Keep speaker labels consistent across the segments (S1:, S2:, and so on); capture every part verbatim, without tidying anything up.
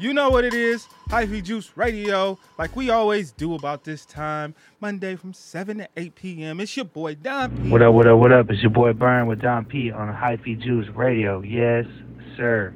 S1: You know what it is, Hyphy Juice Radio, like we always do about this time, Monday from seven to eight p.m. It's your boy, Don P.
S2: What up, what up, what up? It's your boy, Byron with Don P on Hyphy Juice Radio. Yes, sir.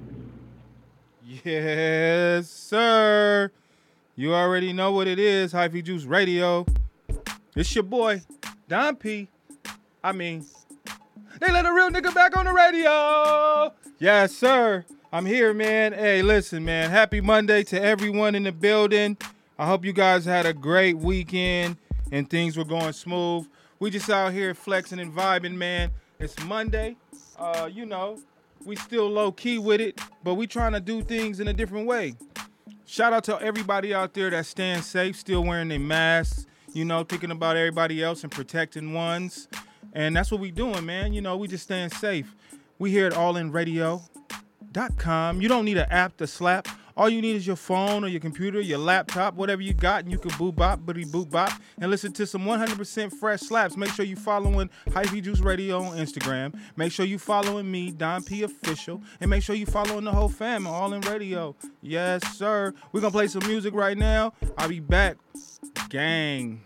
S1: Yes, sir. You already know what it is, Hyphy Juice Radio. It's your boy, Don P. I mean, they let a real nigga back on the radio. Yes, sir. I'm here, man. Hey, listen, man. Happy Monday to everyone in the building. I hope you guys had a great weekend and things were going smooth. We just out here flexing and vibing, man. It's Monday. Uh, you know, we still low-key with it, but we trying to do things in a different way. Shout out to everybody out there that's staying safe, still wearing their masks, you know, thinking about everybody else and protecting ones. And that's what we doing, man. You know, we just staying safe. We here at all in radio dot com. You don't need an app to slap. All you need is your phone or your computer, your laptop, whatever you got, and you can boop bop, bitty boop bop, and listen to some one hundred percent fresh slaps. Make sure you following Hyphy Juice Radio on Instagram. Make sure you following me, Don P Official, and make sure you following the whole fam, All in Radio. Yes, sir. We're gonna play some music right now. I'll be back. Gang.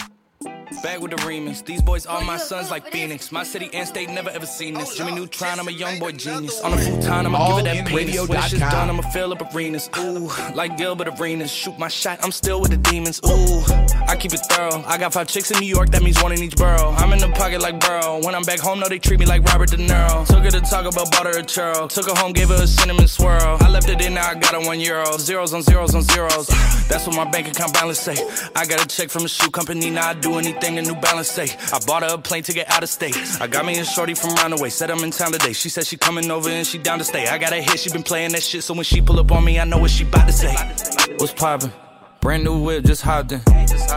S3: Back with the remix. These boys are my sons like Phoenix. My city and state never ever seen this. Jimmy Neutron, I'm a young boy genius. On a full time, I'ma give it that penis. When this shit's done, I'ma fill up arenas. Ooh, like Gilbert Arenas. Shoot my shot, I'm still with the demons. Ooh, I keep it thorough. I got five chicks in New York, that means one in each borough. I'm in the pocket like Burrow. When I'm back home, no, they treat me like Robert De Niro. Took her to talk about, bought her a churro. Took her home, gave her a cinnamon swirl. I left it in, now I got her one euro. Zeros on zeros on zeros. That's what my bank account balance say. I got a check from a shoe company, now I do anything a New Balance say. I bought her a plane ticket out of state. I got me a shorty from Roundaway. Said I'm in town today. She said she coming over and she down to stay. I got a hit, she been playing that shit. So when she pull up on me, I know what she bout to say. What's poppin'? Brand new whip, just hopped in.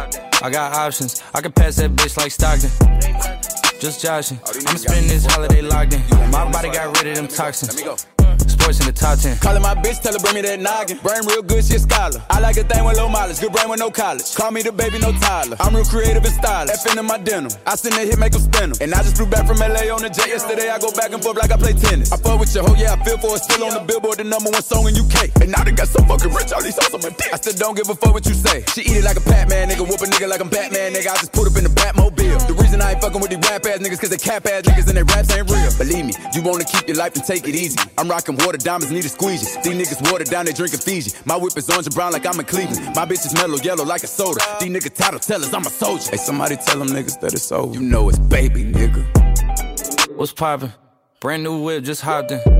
S3: I got options. I can pass that bitch like Stockton. Just joshing. I'ma spend this holiday locked in. My body got rid of them toxins. Sports in the top ten.
S4: Calling my bitch, tell her bring me that noggin. Brain real good, she a scholar. I like a thing with low mileage, good brain with no college. Call me the baby, no Tyler. I'm real creative and stylish. F in my denim. I send that hit, make them spin 'em. And I just flew back from L A on the jet yesterday. I go back and forth like I play tennis. I fuck with your hoe, yeah, I feel for it. Still on the Billboard, the number one song in U K. And now they got so fucking rich, all these hoes on my dick. I still don't give a fuck what you say. She eat it like a Pac-Man, nigga. Whoop a nigga like I'm Batman, nigga. I just put up in the Batmobile. The reason I ain't fucking with these rap ass niggas, cause they cap ass niggas and they raps ain't real. Believe me, you wanna keep your life and take it easy. I'm rocking water diamonds, need a squeegee. These niggas watered down, they drinking Fiji. My whip is orange and brown like I'm in Cleveland. My bitch is mellow yellow like a soda. These niggas title tellers, I'm a soldier. Hey, somebody tell them niggas that it's over. You know it's baby, nigga.
S3: What's poppin'? Brand new whip, just hopped in.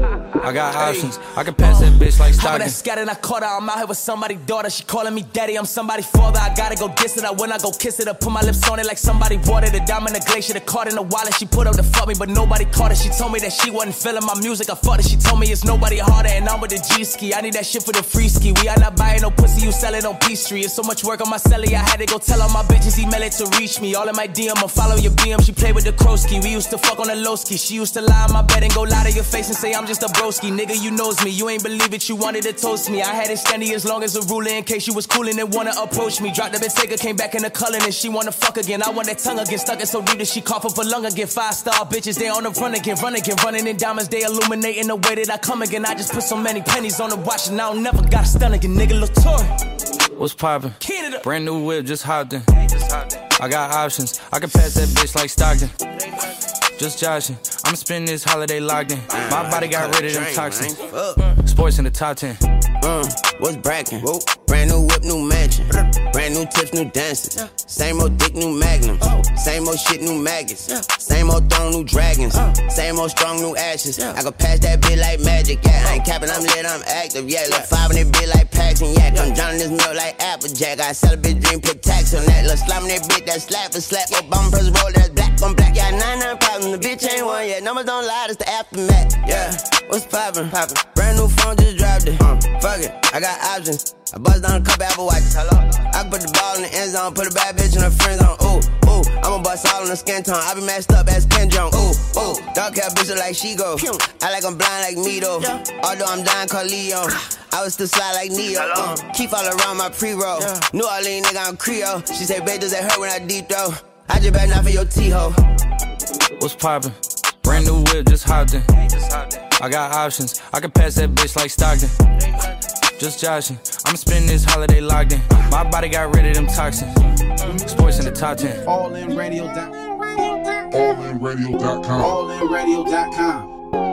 S3: I got options. I can pass that bitch like Stockton.
S5: I scattered, I caught her. I'm out here with somebody's daughter. She calling me daddy. I'm somebody's father. I gotta go diss it. I when I go kiss it, I put my lips on it like somebody watered the diamond, the glacier, the card in the wallet. She put up to fuck me, but nobody caught it. She told me that she wasn't feeling my music. I fucked it. She told me it's nobody harder, and I'm with the G ski. I need that shit for the free ski. We are not buying no pussy. You sell it on P Street. It's so much work on my celly. I had to go tell all my bitches email it to reach me. All in my D M. I follow your B M. She played with the Krosky. We used to fuck on the low ski. She used to lie on my bed and go lie to your face and say I'm just a broski. Nigga, you knows me. You ain't believe it. You wanted to toast me. I had it standing as long as a ruler in case you was coolin' and wanna approach me. Dropped the Bentayga, came back in the culling and she wanna fuck again. I want that tongue again. Stuck it so deep that she cough up a lung again. Five star bitches, they on the run again. Run again. Running in diamonds, they illuminating the way that I come again. I just put so many pennies on the watch and I don't never got a stun again. Nigga, Latour.
S3: What's poppin'? Brand new whip, just hopped in. I got options. I can pass that bitch like Stockton. Just joshing. I'ma spend this holiday locked in. My body got rid of them toxins. Sports in the top ten.
S6: Uh, what's brackin'? Whoa. Brand new whip, new mansion. Brand new tips, new dances. Yeah. Same old dick, new magnums. Oh. Same old shit, new maggots. Yeah. Same old throne, new dragons. Uh. Same old strong, new ashes. Yeah. I can pass that bit like magic. Yeah, I ain't capping, I'm lit, I'm active. Yeah, look five in that bit like packs and yak. I'm drowning this milk like Applejack. I sell a bitch dream, put tax on that. Look slime that bitch, that slap for slap. Your bum press roll, that's black on black. Yeah, nine nine problems. The bitch ain't one yet. Numbers don't lie, it's the aftermath. Yeah, what's poppin'? Poppin'. Brand new phone, just dropped it. Uh. Fuck it, I got options. I bust down a couple Apple Watches. Hello. I can put the ball in the end zone, put a bad bitch in her friend zone. Ooh, ooh, I'ma bust all in the skin tone. I be messed up as Ken Jong. Ooh, ooh, dark hair bitch like she go. I like I'm blind like me though. Yeah. Although I'm dying called Leon. I was still slide like Neo. Uh, keep all around my pre-roll. Yeah. New Orleans nigga, I'm Creole. She say, babe, does that hurt when I deep throw? I just better not for your T-ho.
S3: What's poppin'? Brand new whip, just hopped in. I got options. I can pass that bitch like Stockton. just joshing. I'ma spend this holiday locked in. My body got rid of them toxins. Sports in the top ten.
S7: all in radio dot com.
S8: all in radio dot com.
S7: all in radio dot com.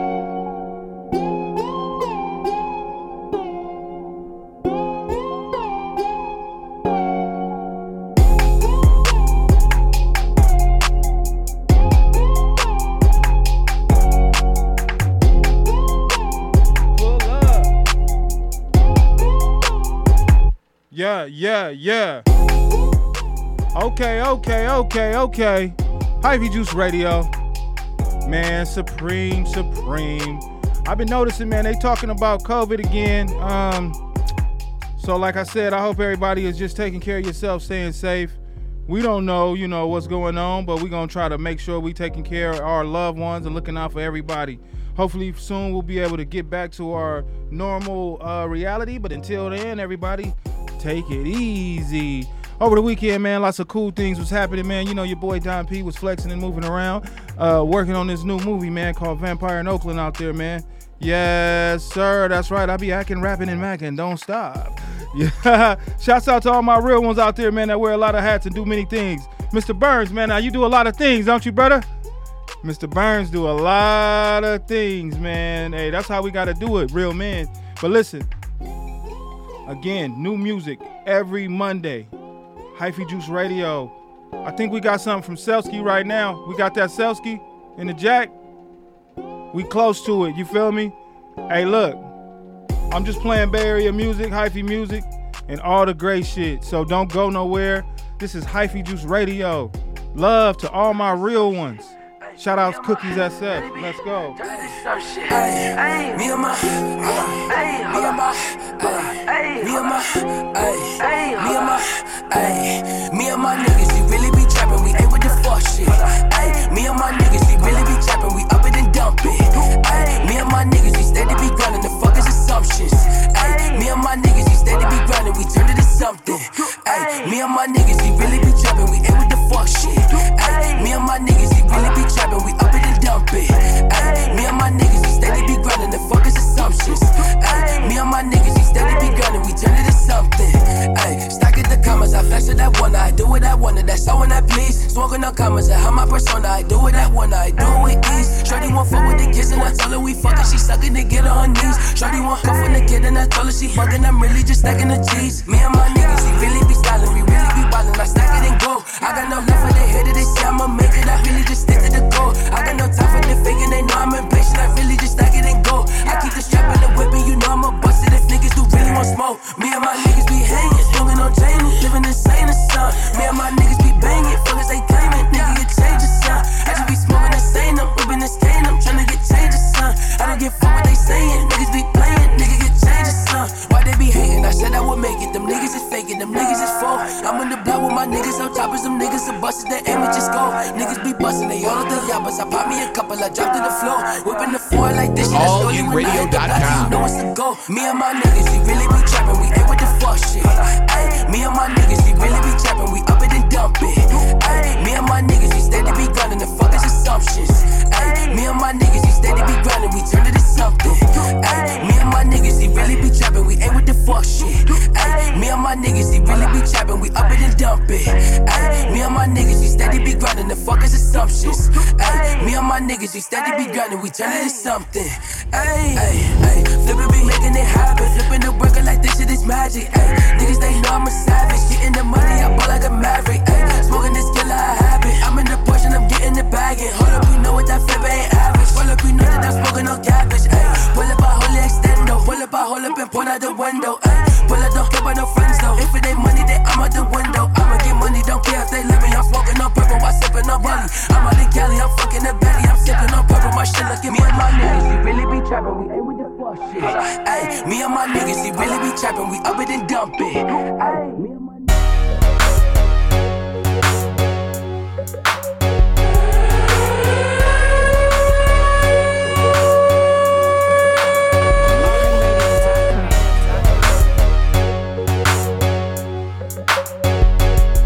S1: Yeah, yeah, yeah. Okay, okay, okay, okay. Hyphy Juice Radio. Man, supreme, supreme. I've been noticing, man, they talking about COVID again. Um, so like I said, I hope everybody is just taking care of yourself, staying safe. We don't know, you know, what's going on, but we're going to try to make sure we taking care of our loved ones and looking out for everybody. Hopefully soon we'll be able to get back to our normal uh, reality. But until then, everybody, take it easy. Over the weekend, man, lots of cool things was happening, man. You know, your boy Don P was flexing and moving around, uh, working on this new movie, man, called Vampire in Oakland out there, man. Yes, sir, that's right. I be acting, rapping, and macking. Don't stop. Yeah. Shouts out to all my real ones out there, man, that wear a lot of hats and do many things. Mister Burns, man, now you do a lot of things, don't you, brother? Mister Burns do a lot of things, man. Hey, that's how we got to do it, real men. But listen, again, new music every Monday. Hyphy Juice Radio. I think we got something from Selsky right now. We got that Selsky in the jack. We close to it, you feel me? Hey, look, I'm just playing Bay Area music, Hyphy music, and all the great shit. So don't go nowhere. This is Hyphy Juice Radio. Love to all my real ones. Shout out to Cookies S F. Let's go.
S5: Me and my, me and my, me and my, me and my, me and my niggas, we really be trapping, we ain't with the fuck shit. Me and my niggas, we really be trapping, we up it and dump it. Me and my niggas, we steady be grinding, the fuck is assumptions. Me and my niggas, we steady be grinding, we turn it to something. Me and my niggas, we really be trapping, we ain't with the fuck shit. Me and my niggas, we really be trapping, we up it and dump it. Me and my niggas, we steady be grinding, the fuck is assumptions. Me and my niggas, we steady be grinding, we turn it to something. Stack it the commas, I flash it that one, I do what I wanted, that's all when I please. Smoking on commas, I have my persona, I do what I want, I do it ease. Shorty want fuck with the kids and I told her we fucking, she sucking to get on her knees. Shorty want cuff with the kid and I told her she bugging, I'm really just stacking the cheese. Me and my niggas, we really be styling, we really be wildin', I stack it and go. I got no love for the head of they say I'ma make it, I really just stick to the goal. I got no time for the faking, they know I'm impatient, I really just stack it and go. I keep the strap and the whip and you know I'ma bust it if niggas do really want smoke. Me and my niggas be hanging, smoking on Jamie, living insane or son. Me and my niggas be banging, fuck as they claiming, nigga get changes, son. I just be smoking and saying I'm whipping this cane, I'm tryna get changes, son. I don't give fuck what they saying, niggas be playing, nigga get changes, son. Why they be hating? I said I would make it, them niggas is faking, them niggas is full. I'm on the block with my niggas on top of some niggas are bustin', they aim and just go. Niggas be bustin', they all of the yabbas. I pop me a couple, I dropped to the floor. Whipping the four like this shit,
S9: all in radio dot com.
S5: You know what's the go. Me and my niggas, we really be trappin', we ain't with the fuck shit. Ay, me and my niggas, we really be trappin', we up it and dump it. Ay, me and my niggas, we steady be grindin', the fuck is assumptions. Ay, me and my niggas, we steady be grindin', we turn it to something. Ay, me and my niggas, we really be trappin', we ain't with the fuck shit. Ay, me and my niggas, we really be trappin', we up it and dump it. Ay, me and my niggas, we steady be grindin', the fuck is assumptions. Ay, me and my niggas, we steady be grindin', we turn it to something. Ay, ay, ay, flippin' be making it happen, flippin' the burger like this shit is magic. Ay, niggas they know I'm a savage, getting the money, I ball like a maverick. Ay, smoking this killer, I have it. I'm in the Porsche and I'm getting the bagging. Hold up, you know what that flip ain't average. Pull up, you know that I'm smoking no cabbage. Ay, pull up, I hold it extendo. Pull up, I hold up and point out the window. Ay, pull up, don't care about no friends though. If it ain't money, then I'm out the window. I'ma get money, don't care if they let me. I'm smoking on purple while sipping on Molly. I'm out in Cali, I'm fucking the belly. I'm sipping on purple, my shit looking me and my niggas, we really be trapping, we ain't with the fuck shit. Ay, me and my niggas, we really be trapping, we up it and dump it. Ay, me and my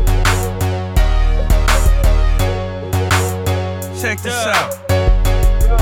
S3: Check this out.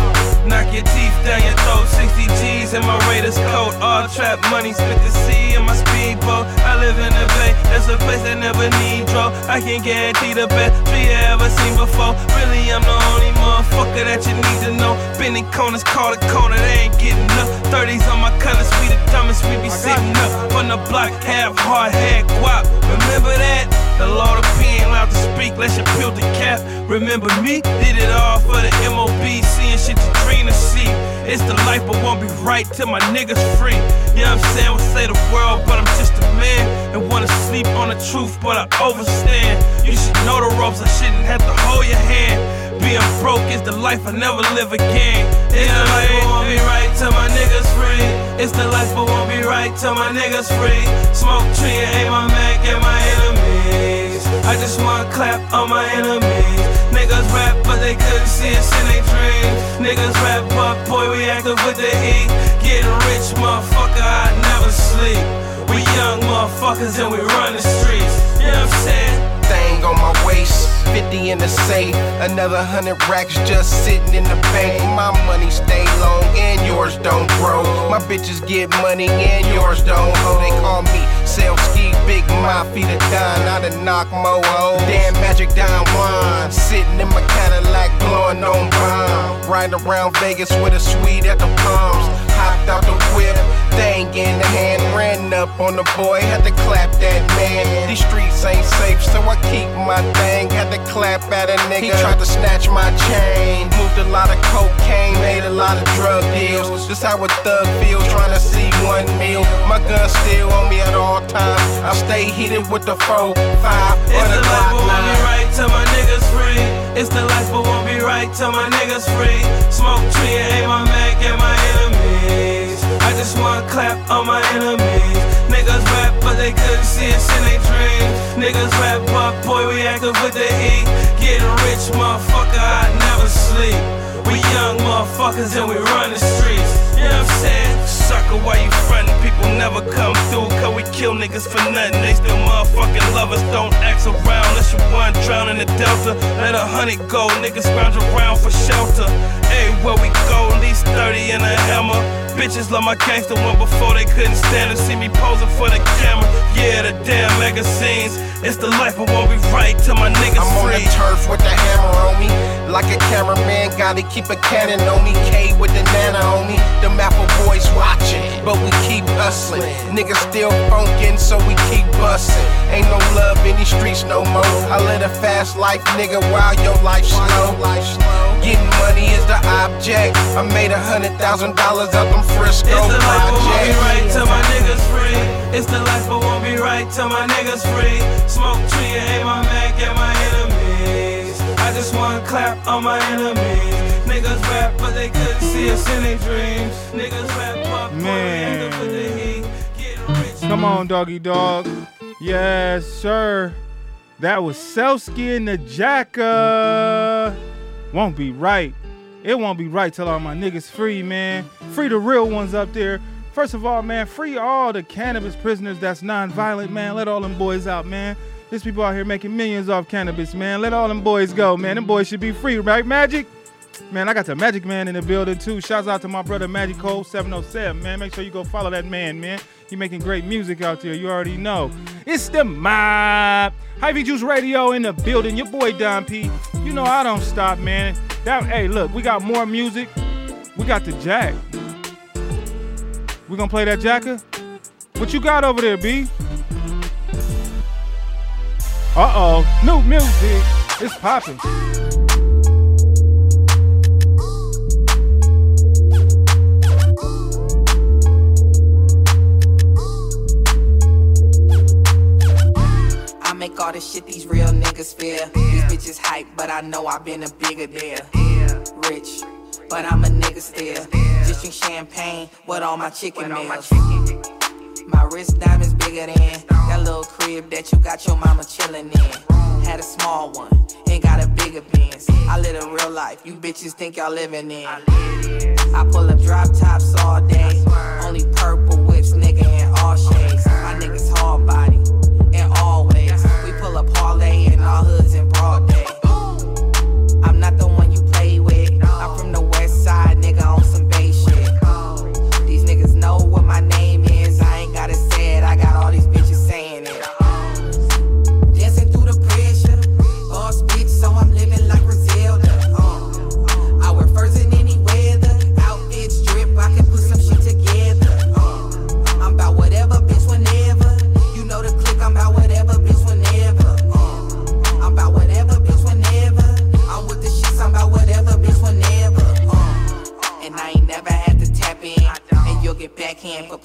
S9: Knock your teeth down your throat, sixty G's in my Raiders coat. All trap money, spit the sea in my speedboat. I live in the Bay, that's a place that never need dro. I can guarantee the best tree you ever seen before. Really, I'm the only motherfucker that you need to know. Bending corners, call the corner, they ain't getting up. thirties on my colors, we the dumbest, we be sitting up. On the block, half hard, head guap. Remember that? The Lord of P ain't allowed to speak, let's you peel the cap. Remember me? Did it all for the M O B, seeing shit you dream to see. It's the life, but won't be right till my niggas free. You know what I'm saying? I would say the world, but I'm just a man. And wanna sleep on the truth, but I overstand. You should know the ropes, I shouldn't have to hold your hand. Being broke is the life I never live again. It's the life, but won't be right till my niggas free. It's the life, but won't be right till my niggas free. Smoke tree and aim my Mac at my enemies. I just wanna clap on my enemies. Niggas rap, but they couldn't see us in their dreams. Niggas rap, but boy, we active with the heat. Getting rich, motherfucker, I never sleep. We young motherfuckers and we run the streets. You know what I'm saying?
S10: Thing on my waist, fifty in the safe, another hundred racks just sitting in the bank. My money stay long and yours don't grow. My bitches get money and yours don't hoe. They call me Selski, Big Mafia the Don, I done knock mo hoes. Damn Magic Don Juan, sitting in my Cadillac blowing on bomb. Riding around Vegas with a suite at the Palms. Hopped out the whip, thing in the hand, ran up on the boy, had to clap that man. These streets ain't safe, so I keep my thing. Had to clap at a nigga, he tried to snatch my chain. Moved a lot of cocaine, made a lot of drug deals. This how a thug feels, trying to see one meal. My gun still on me at all times. I stay heated with the four, five,
S9: it's
S10: or the
S9: the life,
S10: Glock
S9: but won't be
S10: nine.
S9: right till my niggas free. It's the life, but won't be right till my niggas free. Smoke tree and aim my Mac at my enemies. I just wanna clap on my enemies. Niggas rap, but they couldn't see us in their dreams. Niggas rap, but boy, we active with the heat. Getting rich, motherfucker, I never sleep. We young motherfuckers and we run the streets. You know what I'm saying? Sucker, why you frontin'? People never come through, cause we kill niggas for nothing. They still motherfucking lovers, don't ask around unless you want drown in the Delta. Let a hundred go, niggas scrounge around for shelter. Everywhere we go, at least thirty in a hammer. Bitches love my gangster one before they couldn't stand to see me posing for the camera. Yeah, the damn magazines. It's the life, but won't be right till my niggas
S10: I'm
S9: free.
S10: on the turf with the hammer on me. Like a cameraman, gotta keep a cannon on me. K with the nana on me. The Apple boys watching, but we keep hustling. Niggas still funkin', so we keep bustin'. Ain't no love in these streets no more. I live a fast life, nigga, while your life slow. Getting money is the object. I made a hundred thousand dollars out them Frisco
S9: It's the life, but won't be
S10: projects.
S9: right till my niggas free. It's the life, but won't be right till my niggas free. Smoke tree and aim my Mac at my enemies. I just wanna clap on my enemies. Niggas rap, but they couldn't see us in their dreams. Niggas rap, but
S1: Man.
S9: boy, with the heat. Getting rich.
S1: Come on, doggy dog. Yes, sir. That was Selski and the Jacka. Won't be right. It won't be right till all my niggas free, man. Free the real ones up there. First of all, man, free all the cannabis prisoners that's non-violent, man. Let all them boys out, man. There's people out here making millions off cannabis, man. Let all them boys go, man. Them boys should be free, right, Magic? Man, I got the Magic Man in the building, too. Shouts out to my brother, Magic Cole seven oh seven, man. Make sure you go follow that man, man. He making great music out there. You already know. It's the mob. Hy-Vee Juice Radio in the building. Your boy, Don P. You know I don't stop, man. That, hey, look, we got more music. We got the Jack. We gonna play that Jacka? What you got over there, B? Uh-oh. New music. It's popping.
S11: I make all the shit these real niggas feel. These bitches hype, but I know I've been a bigger deal. Rich, but I'm a nigga still. Just drink champagne with all my chicken meals. My wrist diamonds bigger than that little crib that you got your mama chillin' in. Had a small one, ain't got a bigger Benz. I live a real life, you bitches think y'all living in. I pull up drop tops all day, only purple whips, nigga, in all shades. My niggas hard body, in all ways. We pull up parlay in all hoods in broad day. I'm not the one you play with, I'm from the west side, nigga,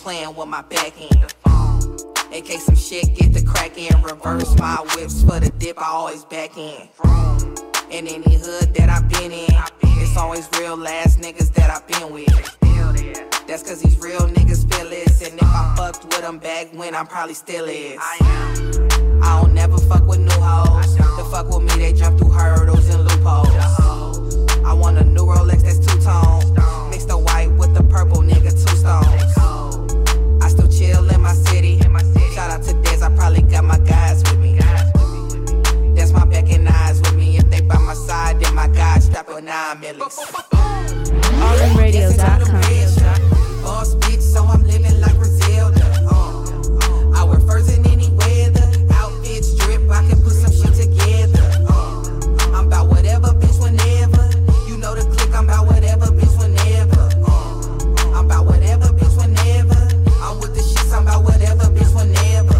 S11: playing with my back end. In case some shit get the crack in, reverse my whips for the dip, I always back in. In any hood that I've been in, it's always real ass niggas that I've been with. That's cause these real niggas feel this, and if I fucked with them back when, I probably still is. I don't never fuck with new hoes. To fuck with me, they jump through hurdles and loopholes. I want a new Rolex that's two-tone. Mix the white with the purple, nigga, two stones. I still chill in my city. Shout out to Dez, I probably got my guys with me. That's my back and eyes with me. If they by my side, then my guys strap with nine millies.
S12: all in radio dot com.
S11: Boss bitch, so I'm living like Griselda. Uh, I wear furs in any weather. Outfits drip, I can put some shit together. Uh, I'm about whatever, bitch, whenever. You know the click, I'm about whatever, bitch, whenever. Uh, I'm about whatever, bitch, whenever. I'm with the shits, I'm about whatever, bitch, whenever.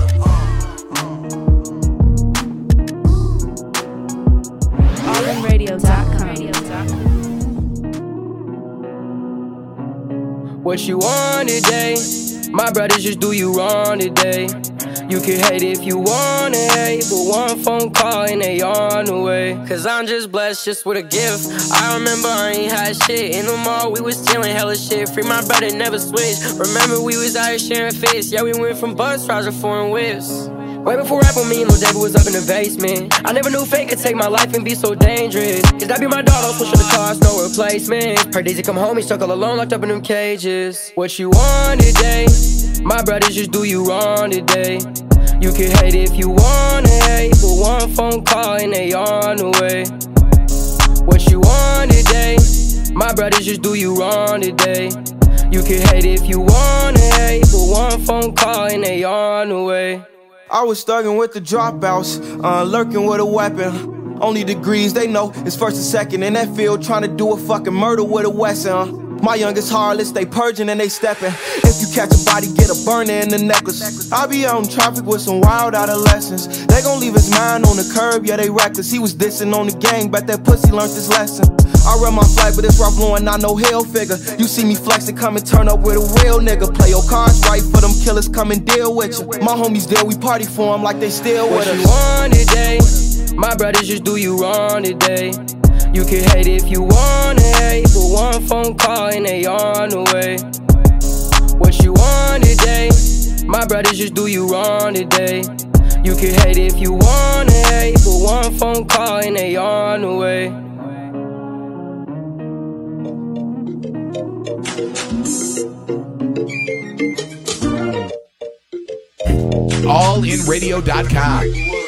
S11: Uh.
S12: all in radio dot com.
S13: What you want today? My brothers just do you wrong today. You can hate if you wanna hate, but one phone call and they on the way. Cause I'm just blessed just with a gift. I remember I ain't had shit. In the mall we was stealing hella shit. Free my brother, never switched. Remember we was out here sharing fists. Yeah, we went from bus rides to foreign whips. Way before rap on me, Lil David was up in the basement. I never knew fate could take my life and be so dangerous. Cause that be my dog, I was pushing the cars, no replacement. Per days he come home, he stuck all alone, locked up in them cages. What you want today? My brothers just do you wrong today. You can hate if you wanna hate, but one phone call and they on the way. What you want today? My brothers just do you wrong today. You can hate if you wanna hate, but one phone call and they on the way.
S14: I was thugging with the dropouts, uh, lurking with a weapon. Only degrees they know it's first and second in that field, trying to do a fucking murder with a Wesson. Uh. My youngest harlots, they purging and they stepping. If you catch a body, get a burner in the necklace. I be out in traffic with some wild adolescents. They gon' leave his mind on the curb, yeah they reckless. He was dissing on the gang, bet that pussy learned his lesson. I run my flight, but it's rough blowing, not no hell figure. You see me flexing, come and turn up with a real nigga. Play your cards right for them killers, come and deal with you. My homies there, we party for them like they still with us.
S13: What you want today? My brothers just do you wrong today. You can hate if you wanna hate, but one phone call and they on the way. What you want today? My brothers just do you wrong today. You can hate if you wanna hate, but one phone call and they on the way.
S15: all in radio dot com.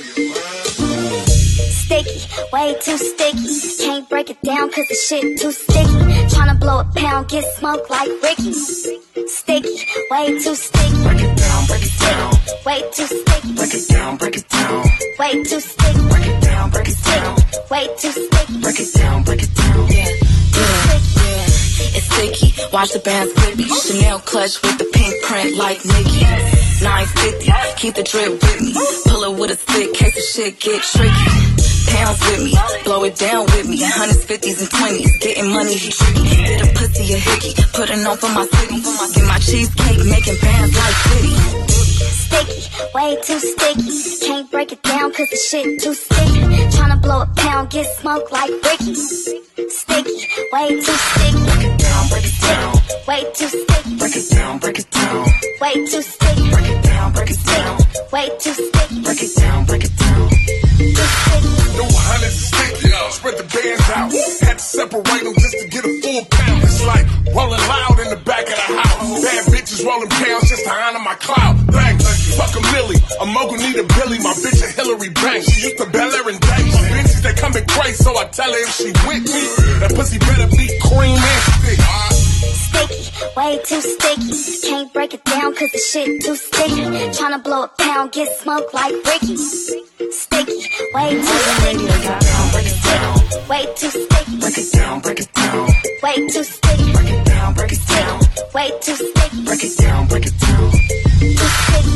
S16: Sticky, way too sticky. Can't break it down cause the shit too sticky. Tryna blow a pound, get smoked like Ricky. Sticky, way too sticky. Break it down, break it down. Way too sticky. Break it down, break it down. Way too sticky. Break it down, break it down. Way too sticky. Break it down, break it down. Yeah, yeah, yeah. It's sticky. Watch the bands clippy. Chanel clutch with the pink print like Nicki. nine fifty, keep the drip with me. Pull it with a stick, case the shit get tricky. Pounds with me, blow it down with me. Hundreds, fifties, and twenties, getting money he tricky. Get a pussy a hickey, putting on for my city. Get my cheesecake, making bands like City. Sticky, way too sticky. Can't break it down cause the shit too sticky. Tryna blow a pound, get smoked like Ricky. Sticky, way too sticky. Break it down, break it down. Way too sticky. Break it down, break it down. Way too sticky. Break it down, break it down. Way too sticky. Break it down, break it down.
S8: No hundreds is sticky, spread the bands out. Had to separate them just to get a full pound. It's like rolling loud in the back of the house. Bad bitches rolling pounds just to honor my clout. Thanks, fuck a Millie, a mogul need a Billy. My bitch a Hillary Banks, she used to Bel Air and Days. Bitches they coming crazy, so I tell her if she with me, that pussy better be cream and stick.
S16: Sticky, way too sticky. Can't break it down cause the shit too sticky. Tryna blow a pound, get smoked like Ricky. Sticky, way too sticky. Break it down, way too sticky.
S8: Break it down, break it down.
S16: Way too sticky.
S8: Break it down, break it down.
S16: Way too sticky.
S8: Break it down, break it down.
S16: Too sticky.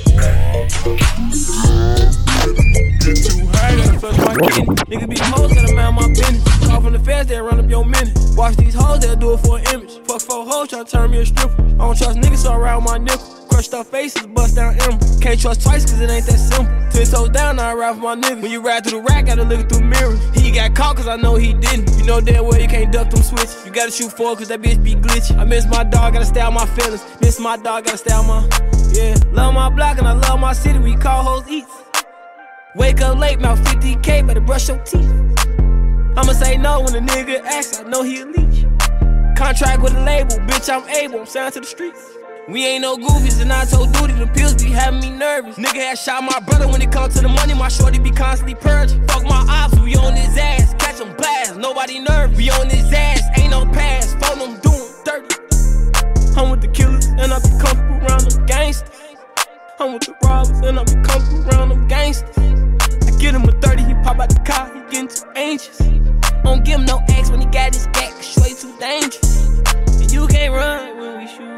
S9: Get too high, gotta flush my kid. Niggas be hoes, gotta
S17: man my business. Call from the feds, they'll run up your minute. Watch these hoes, they'll do it for an image. Fuck four hoes, try to turn me a stripper. I don't trust niggas, so I ride with my nickel. Crushed up faces, bust down ember. Can't trust twice, cause it ain't that simple. Ten toes down, now I ride for my nigga. When you ride through the rack, gotta look through mirrors. He got caught, cause I know he didn't. You know damn well you can't duck them switches. You gotta shoot forward, cause that bitch be glitchy. I miss my dog, gotta stay out my feelings. Miss my dog, gotta stay out my... Yeah, love my block and I love my city, we call hoes eats. Wake up late, mouth fifty K, better brush your teeth. I'ma say no when a nigga asks, I know he a leech. Contract with a label, bitch, I'm able, I'm signed to the streets. We ain't no goofies, and I told duty, the pills be having me nervous. Nigga had shot my brother when it come to the money, my shorty be constantly purging. Fuck my ops, we on his ass, catch him blast, nobody nervous. We on his ass, ain't no pass, phone them doing dirty. I'm with the killers, and I be comfortable around them gangsters. I'm with the robbers, and I be comfortable around them gangsters. I get him a thirty, he pop out the car, he getting too anxious. Don't give him no X when he got his gat, cause straight too dangerous. And you can't run when we shoot.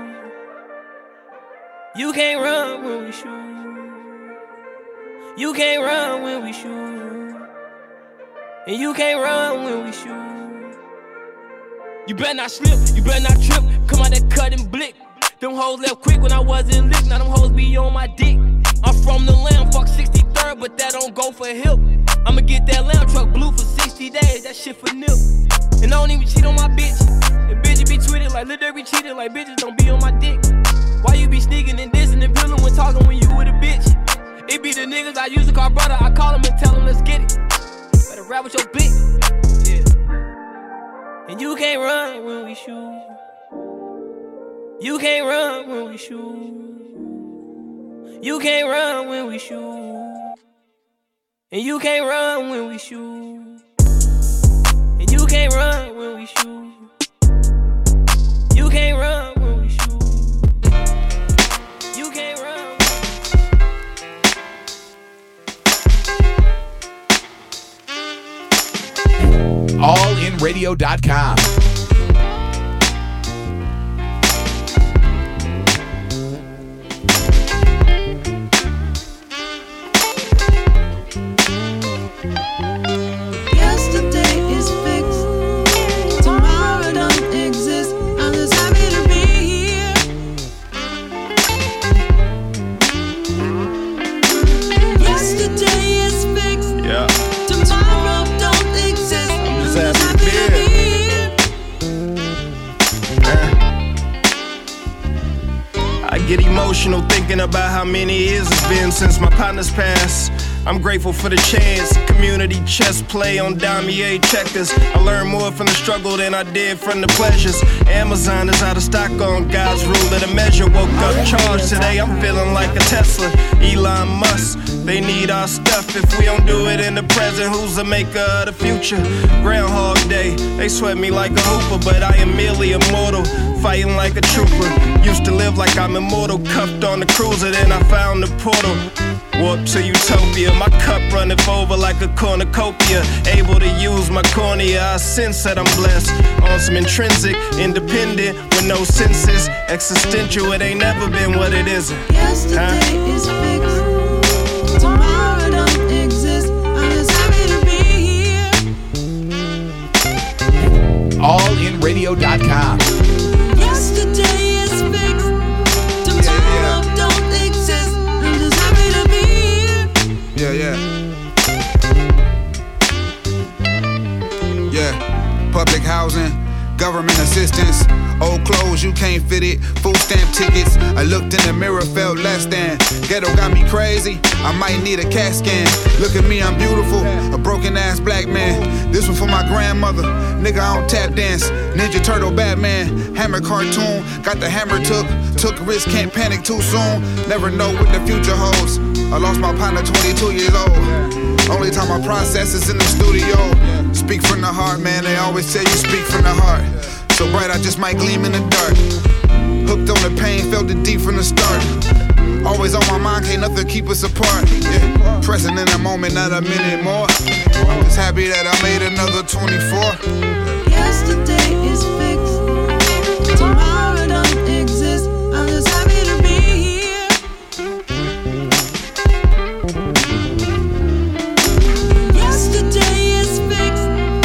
S17: You can't run when we shoot. You can't run when we shoot. And you can't run when we shoot. You better not slip, you better not trip. Come out that cut and blick. Them hoes left quick when I wasn't licked. Now them hoes be on my dick. I'm from the lamb, fuck sixty-third, but that don't go for hip. I'ma get that lamb truck blue for sixty days, that shit for nip. And I don't even cheat on my bitch. And bitches be tweeted like Lil Durk be cheated, like bitches don't be on my dick. Why you be sneaking and dissing and pilling when talking when you with a bitch? It be the niggas I used to call brother, I call them and tell them let's get it. Better rap with your bitch, yeah. And you can't run when we shoot. You can't run when we shoot. You can't run when we shoot. And you can't run when we shoot. And you can't run when we shoot. You can't run when we shoot. You can't run.
S15: all in radio dot com.
S10: Get emotional thinking about how many years it's been since my partner's passed. I'm grateful for the chance. Community chess play on Damier checkers. I learned more from the struggle than I did from the pleasures. Amazon is out of stock on God's rule of the measure. Woke up charged today, I'm feeling like a Tesla. Elon Musk, they need our stuff. If we don't do it in the present, who's the maker of the future? Groundhog Day, they sweat me like a hooper, but I am merely immortal, fighting like a trooper. Used to live like I'm immortal, cuffed on the cruiser, then I found the portal. Warp to utopia, my cup runneth over like a cornucopia. Able to use my cornea, I sense that I'm blessed. On some intrinsic, independent, with no senses. Existential, it ain't never been what it isn't.
S18: Yesterday
S10: huh?
S18: is fixed, tomorrow don't exist. I'm just happy to be here.
S15: all in radio dot com.
S18: Yesterday is fixed, tomorrow yeah, yeah. don't exist. I'm just happy to be here.
S19: Yeah, yeah. Yeah, public housing, government assistance, old clothes, you can't fit it, food stamp tickets. I looked in the mirror, felt less than. Ghetto got me crazy, I might need a CAT scan. Look at me, I'm beautiful, a broken ass black man. This one for my grandmother, nigga I don't tap dance. Ninja Turtle, Batman, Hammer cartoon. Got the hammer took, took a risk, can't panic too soon. Never know what the future holds. I lost my partner, twenty-two years old. Only time I process is in the studio. Speak from the heart, man, they always say you speak from the heart. So bright I just might gleam in the dark. Hooked on the pain, felt it deep from the start. Always on my mind, can't nothing keep us apart. Yeah. Present in a moment, not a minute more. I'm just happy that I made another twenty-four.
S18: Yesterday is fixed, tomorrow don't exist. I'm just happy to be here. Yesterday is fixed,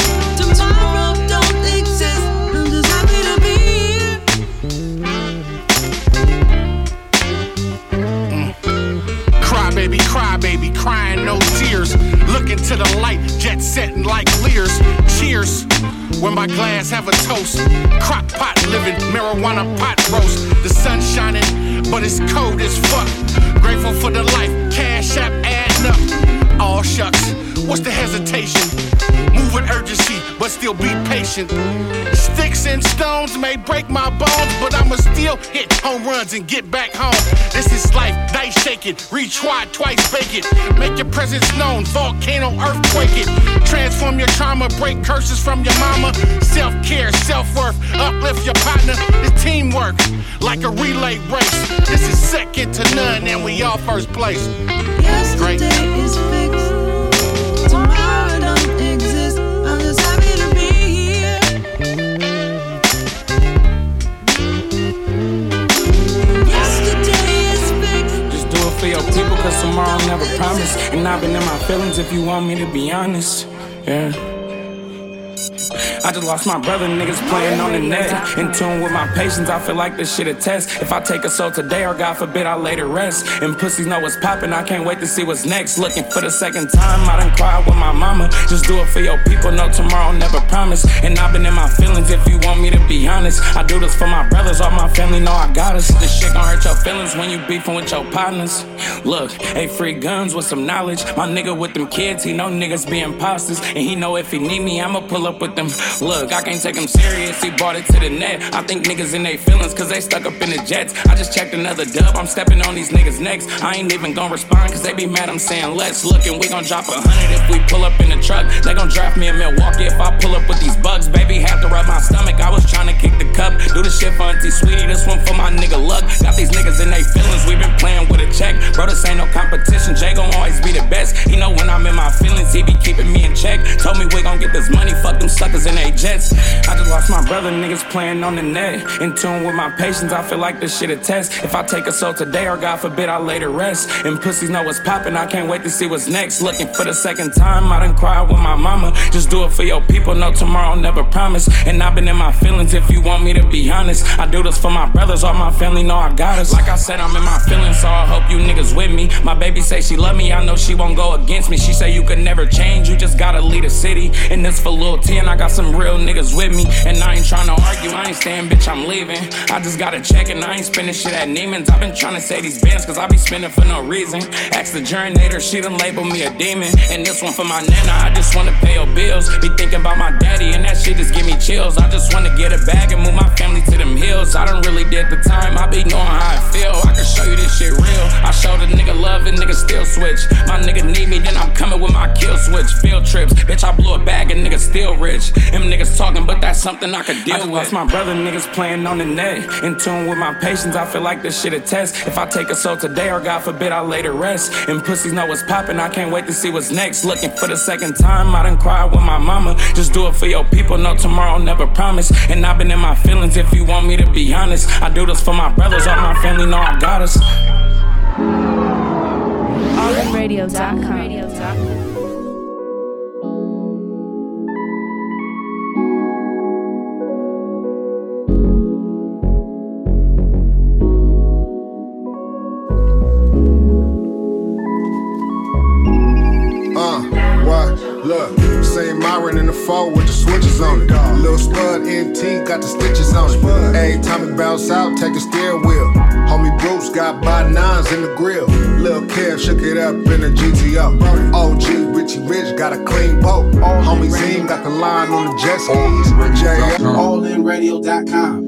S8: setting like Lear's. Cheers. When my glass have a toast. Crock pot living, marijuana pot roast. The sun shining, but it's cold as fuck. Grateful for the life, cash app adding up. All shucks, what's the hesitation? Move with urgency, but still be patient. Sticks and stones may break my bones, but I'ma still hit home runs and get back home. This is life, dice shaking, retry twice, bake it. Make your presence known, volcano, earthquake it. Transform your trauma, break curses from your mama. Self-care, self-worth, uplift your partner. It's teamwork, like a relay race. This is second to none, and we all first place. Great.
S18: Yesterday is fixed, tomorrow don't exist. I'm just happy to be here. Yesterday is fixed.
S20: Just do it for your people, cause tomorrow never promised. And I've been in my feelings if you want me to be honest. Yeah. I just lost my brother, niggas playing on the net. In tune with my patience, I feel like this shit a test. If I take a soul today, or God forbid I lay to rest. And pussies know what's poppin', I can't wait to see what's next. Looking for the second time, I done cried with my mama. Just do it for your people, no tomorrow never promised. And I've been in my feelings if you want me to be honest. I do this for my brothers, all my family know I got us. This shit gon' hurt your feelings when you beefing with your partners. Look, hey, free guns with some knowledge. My nigga with them kids, he know niggas be imposters. And he know if he need me, I'ma pull up with them. Look, I can't take him serious, he brought it to the net. I think niggas in they feelings cause they stuck up in the jets. I just checked another dub, I'm stepping on these niggas' necks. I ain't even gon' respond cause they be mad I'm saying let's. Look, and we gon' drop a hundred if we pull up in the truck. They gon' draft me in Milwaukee if I pull up with these bugs. Baby, had to rub my stomach, I was trying to kick the cup. Do the shit for Auntie Sweetie, this one for my nigga Luck. Got these niggas in they feelings, we been playing with a check. Bro, this ain't no competition, Jay gon' always be the best. He know when I'm in my feelings, he be keeping me in check. Told me we gon' get this money, fuck them suckers in they jets. I just lost my brother, niggas playing on the net. In tune with my patience, I feel like this shit a test. If I take a soul today, or God forbid I lay to rest. And pussies know what's poppin', I can't wait to see what's next. Looking for the second time, I done cried with my mama. Just do it for your people, no tomorrow never promised. And I've been in my feelings if you want me to be honest. I do this for my brothers, all my family know I got us. Like I said, I'm in my feelings, so I hope you niggas with me. My baby say she love me, I know she won't go against me. She say you could never change, you just gotta lead a city. And this for Lil T, and I got some real niggas with me. And I ain't tryna argue, I ain't saying bitch I'm leaving. I just gotta check and I ain't spending shit at Neiman's. I been tryna say these bands cause I be spending for no reason. Ask the Jurinator, she done labeled me a demon. And this one for my nana, I just wanna pay your bills. Be thinking about my daddy and that shit just give me chills. I just wanna get a bag and move my family to them hills. I done really did the time, I be knowing how I feel. I can show you this shit real. I show the nigga love and nigga still switch. My nigga need me, then I'm coming with my kill switch. Field trips, bitch I blew a bag and nigga still rich. Them niggas talking but that's something I could deal I just with. Lost my brother, niggas playing on the net. In tune with my patience, I feel like this shit a test. If I take a soul today, or God forbid I lay to rest. And pussies know what's poppin', I can't wait to see what's next. Looking for the second time, I done cried with my mama. Just do it for your people, no tomorrow never promised. And I've been in my feelings if you want me to be honest. I do this for my brothers, all my family know I got us.
S12: all in radio dot com.
S21: Look, same Myron in the fall with the switches on it. Lil Spud N T got the stitches on it. Every time it bounce out, take a steering wheel. Homie Bruce got by nines in the grill. Lil Kev shook it up in the G T O. O G Richie Rich got a clean boat. Homie Zine got the line on the jet skis. J
S7: all in radio dot com.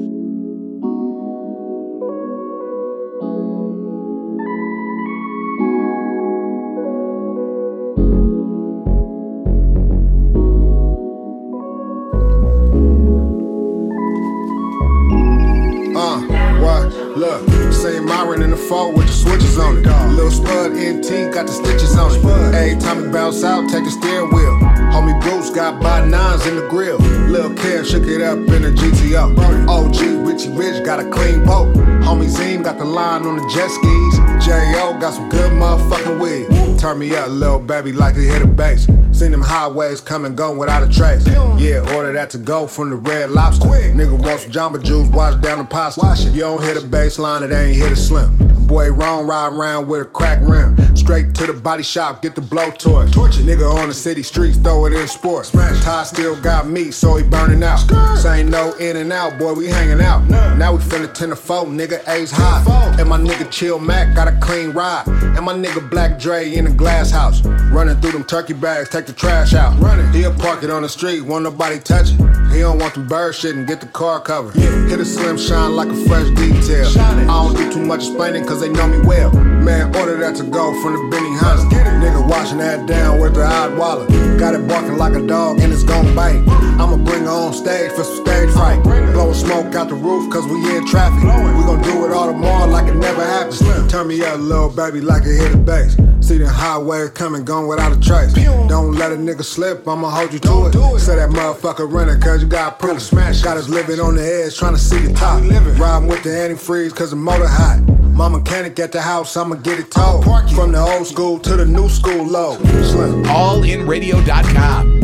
S21: Look, same Myron in the fall with the switches on it. Lil Spud N T got the stitches on it. Every time it bounce out, take a steering wheel. Homie Bruce got by nines in the grill. Lil Kev shook it up in the G T O. O G Richie Rich got a clean boat. Homie Zine got the line on the jet skis. J O got some good motherfucking weed. Turn me up, little baby, like to hit a bass. Seen them highways come and go without a trace. Yeah, order that to go from the Red Lobster. Nigga want some Jamba Juice, wash down the pasta. You don't hit a baseline, it ain't hit a slim. boy wrong, ride around with a crack rim. Straight to the body shop, get the blowtorch. Torture nigga on the city streets, throw it in sports. Smash. Ty still got meat, so he burning out. Skirt. Ain't no in and out, boy, we hanging out. Nah. Now we finna ten to four, nigga, A's high. And my nigga Chill Mac got a clean ride. And my nigga Black Dre in the glass house. Running through them turkey bags, take the trash out. Running. He'll park it on the street, won't nobody touch it. He don't want the bird shit and get the car covered. Yeah. Hit a slim shine like a fresh detail. Shining. I don't do too much explaining cause they know me well. Man, order that to go from the Benny Hunter. Nigga washing that down with the hot wallet. Got it barking like a dog and it's gon' bite. I'ma bring her on stage for some stage fright. Blowing smoke out the roof cause we in traffic. We gon' do it all tomorrow like it never happened. Turn me up, little baby, like it hit the bass. See the highway coming, gone without a trace. Don't let a nigga slip, I'ma hold you to it. Say that motherfucker running cause you got proof. Smash. Got us living on the edge trying to see the top. Riding with the antifreeze cause the motor hot. My mechanic at the house, I'ma get it towed. From the old school to the new school low. Slim.
S15: all in radio dot com.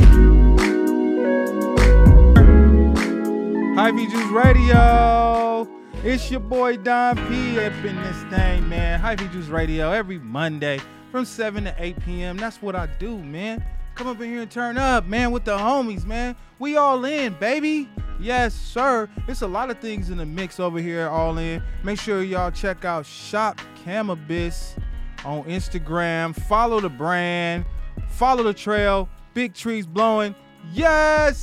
S1: Hyphy Juice Radio. It's your boy Don P up in this thing, man. Hyphy Juice Radio every Monday from seven to eight p.m. That's what I do, man. Come up in here and turn up, man, with the homies, man. We all in, baby. Yes, sir. It's a lot of things in the mix over here, all in. Make sure y'all check out Shop Cannabis on Instagram. Follow the brand. Follow the trail. Big trees blowing. Yes,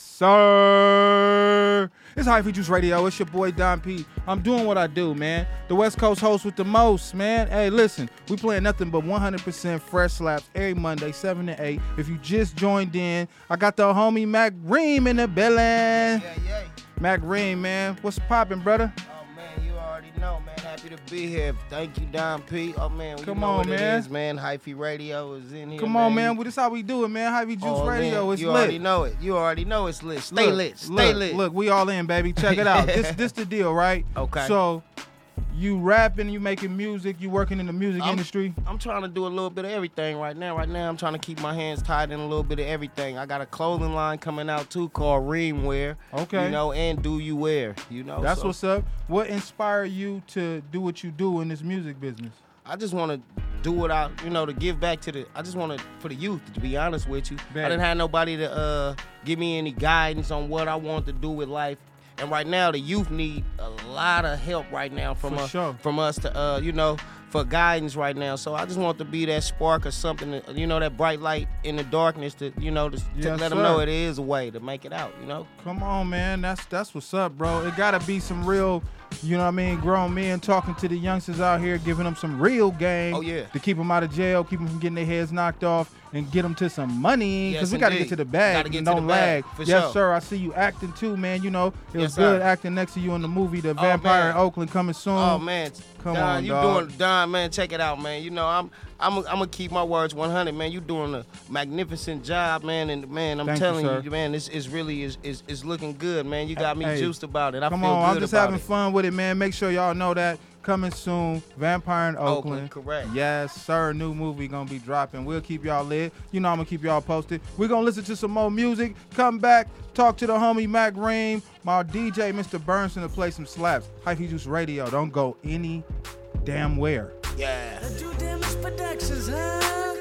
S1: sir. It's Hyphy Juice Radio. It's your boy Don P. I'm doing what I do, man. The West Coast host with the most, man. Hey, listen, we playing nothing but one hundred percent fresh slaps every Monday, seven to eight. If you just joined in, I got the homie Mac Ream in the building. Yeah, yeah. Mac Ream, man. What's poppin', brother?
S10: Oh, man, you already know, man. Happy to be here. Thank you, Don P. Oh, man,
S1: Come
S10: you know
S1: on,
S10: what
S1: man.
S10: it is, man. Hyphy Radio is in here,
S1: Come
S10: man.
S1: on, man. Well, this how we do it, man. Hyphy Juice
S10: Oh,
S1: Radio
S10: man,
S1: is
S10: you
S1: lit.
S10: already know it. You already know it's lit. Stay
S1: Look,
S10: lit. Stay
S1: look,
S10: lit.
S1: Look, we all in, baby. Check it out. this this the deal, right?
S10: Okay.
S1: So, you rapping, you making music, you working in the music
S10: I'm,
S1: industry.
S10: I'm trying to do a little bit of everything right now. Right now, I'm trying to keep my hands tied in a little bit of everything. I got a clothing line coming out too called Ream Wear.
S1: Okay.
S10: You know, and Do You Wear. You know,
S1: That's
S10: so
S1: what's up. What inspired you to do what you do in this music business?
S10: I just want to do what I, you know, to give back to the. I just want to for the youth. To be honest with you,
S1: Bet.
S10: I didn't have nobody to uh, give me any guidance on what I want to do with life. And right now, the youth need a lot of help right now from
S1: For
S10: us,
S1: sure.
S10: from us to, uh, you know, for guidance right now. So I just want to be that spark or something, that, you know, that bright light in the darkness to, you know, to, to
S1: Yes,
S10: let them
S1: sir.
S10: know it is a way to make it out, you know.
S1: Come on, man. That's that's what's up, bro. It gotta be some real, you know what I mean, grown men talking to the youngsters out here, giving them some real game.
S10: Oh, yeah.
S1: To keep them out of jail, keep them from getting their heads knocked off, and get them to some money. Because
S10: Yes,
S1: we gotta
S10: indeed.
S1: get to the bag.
S10: Gotta get
S1: and
S10: to
S1: don't
S10: the bag,
S1: lag.
S10: for
S1: yes,
S10: sure.
S1: sir. I see you acting too, man. You know, it was
S10: Yes,
S1: good
S10: sir.
S1: acting next to you in the movie, The
S10: Oh,
S1: Vampire
S10: man.
S1: in Oakland, coming soon.
S10: Oh man,
S1: Come
S10: Don,
S1: on,
S10: you
S1: dog.
S10: doing Don, man? Check it out, man. You know I'm I'm I'm gonna keep my words one hundred, man. You doing a magnificent job, man. And man, I'm
S1: Thank you,
S10: telling
S1: sir.
S10: you, man, this is really is, is is looking good, man. You got me
S1: Hey,
S10: juiced about it. I
S1: Come
S10: feel
S1: on,
S10: good
S1: I'm just
S10: about
S1: having
S10: it.
S1: fun with it, man. Make sure y'all know that coming soon. Vampire in Oakland.
S10: Oakland, correct.
S1: Yes, sir. New movie gonna be dropping. We'll keep y'all lit. You know I'm gonna keep y'all posted. We're gonna listen to some more music. Come back, talk to the homie Mac Ream, my D J Mister Burnson to play some slaps. Hyphy Juice Radio. Don't go any damn where.
S10: Yeah.
S18: Do damage productions, huh?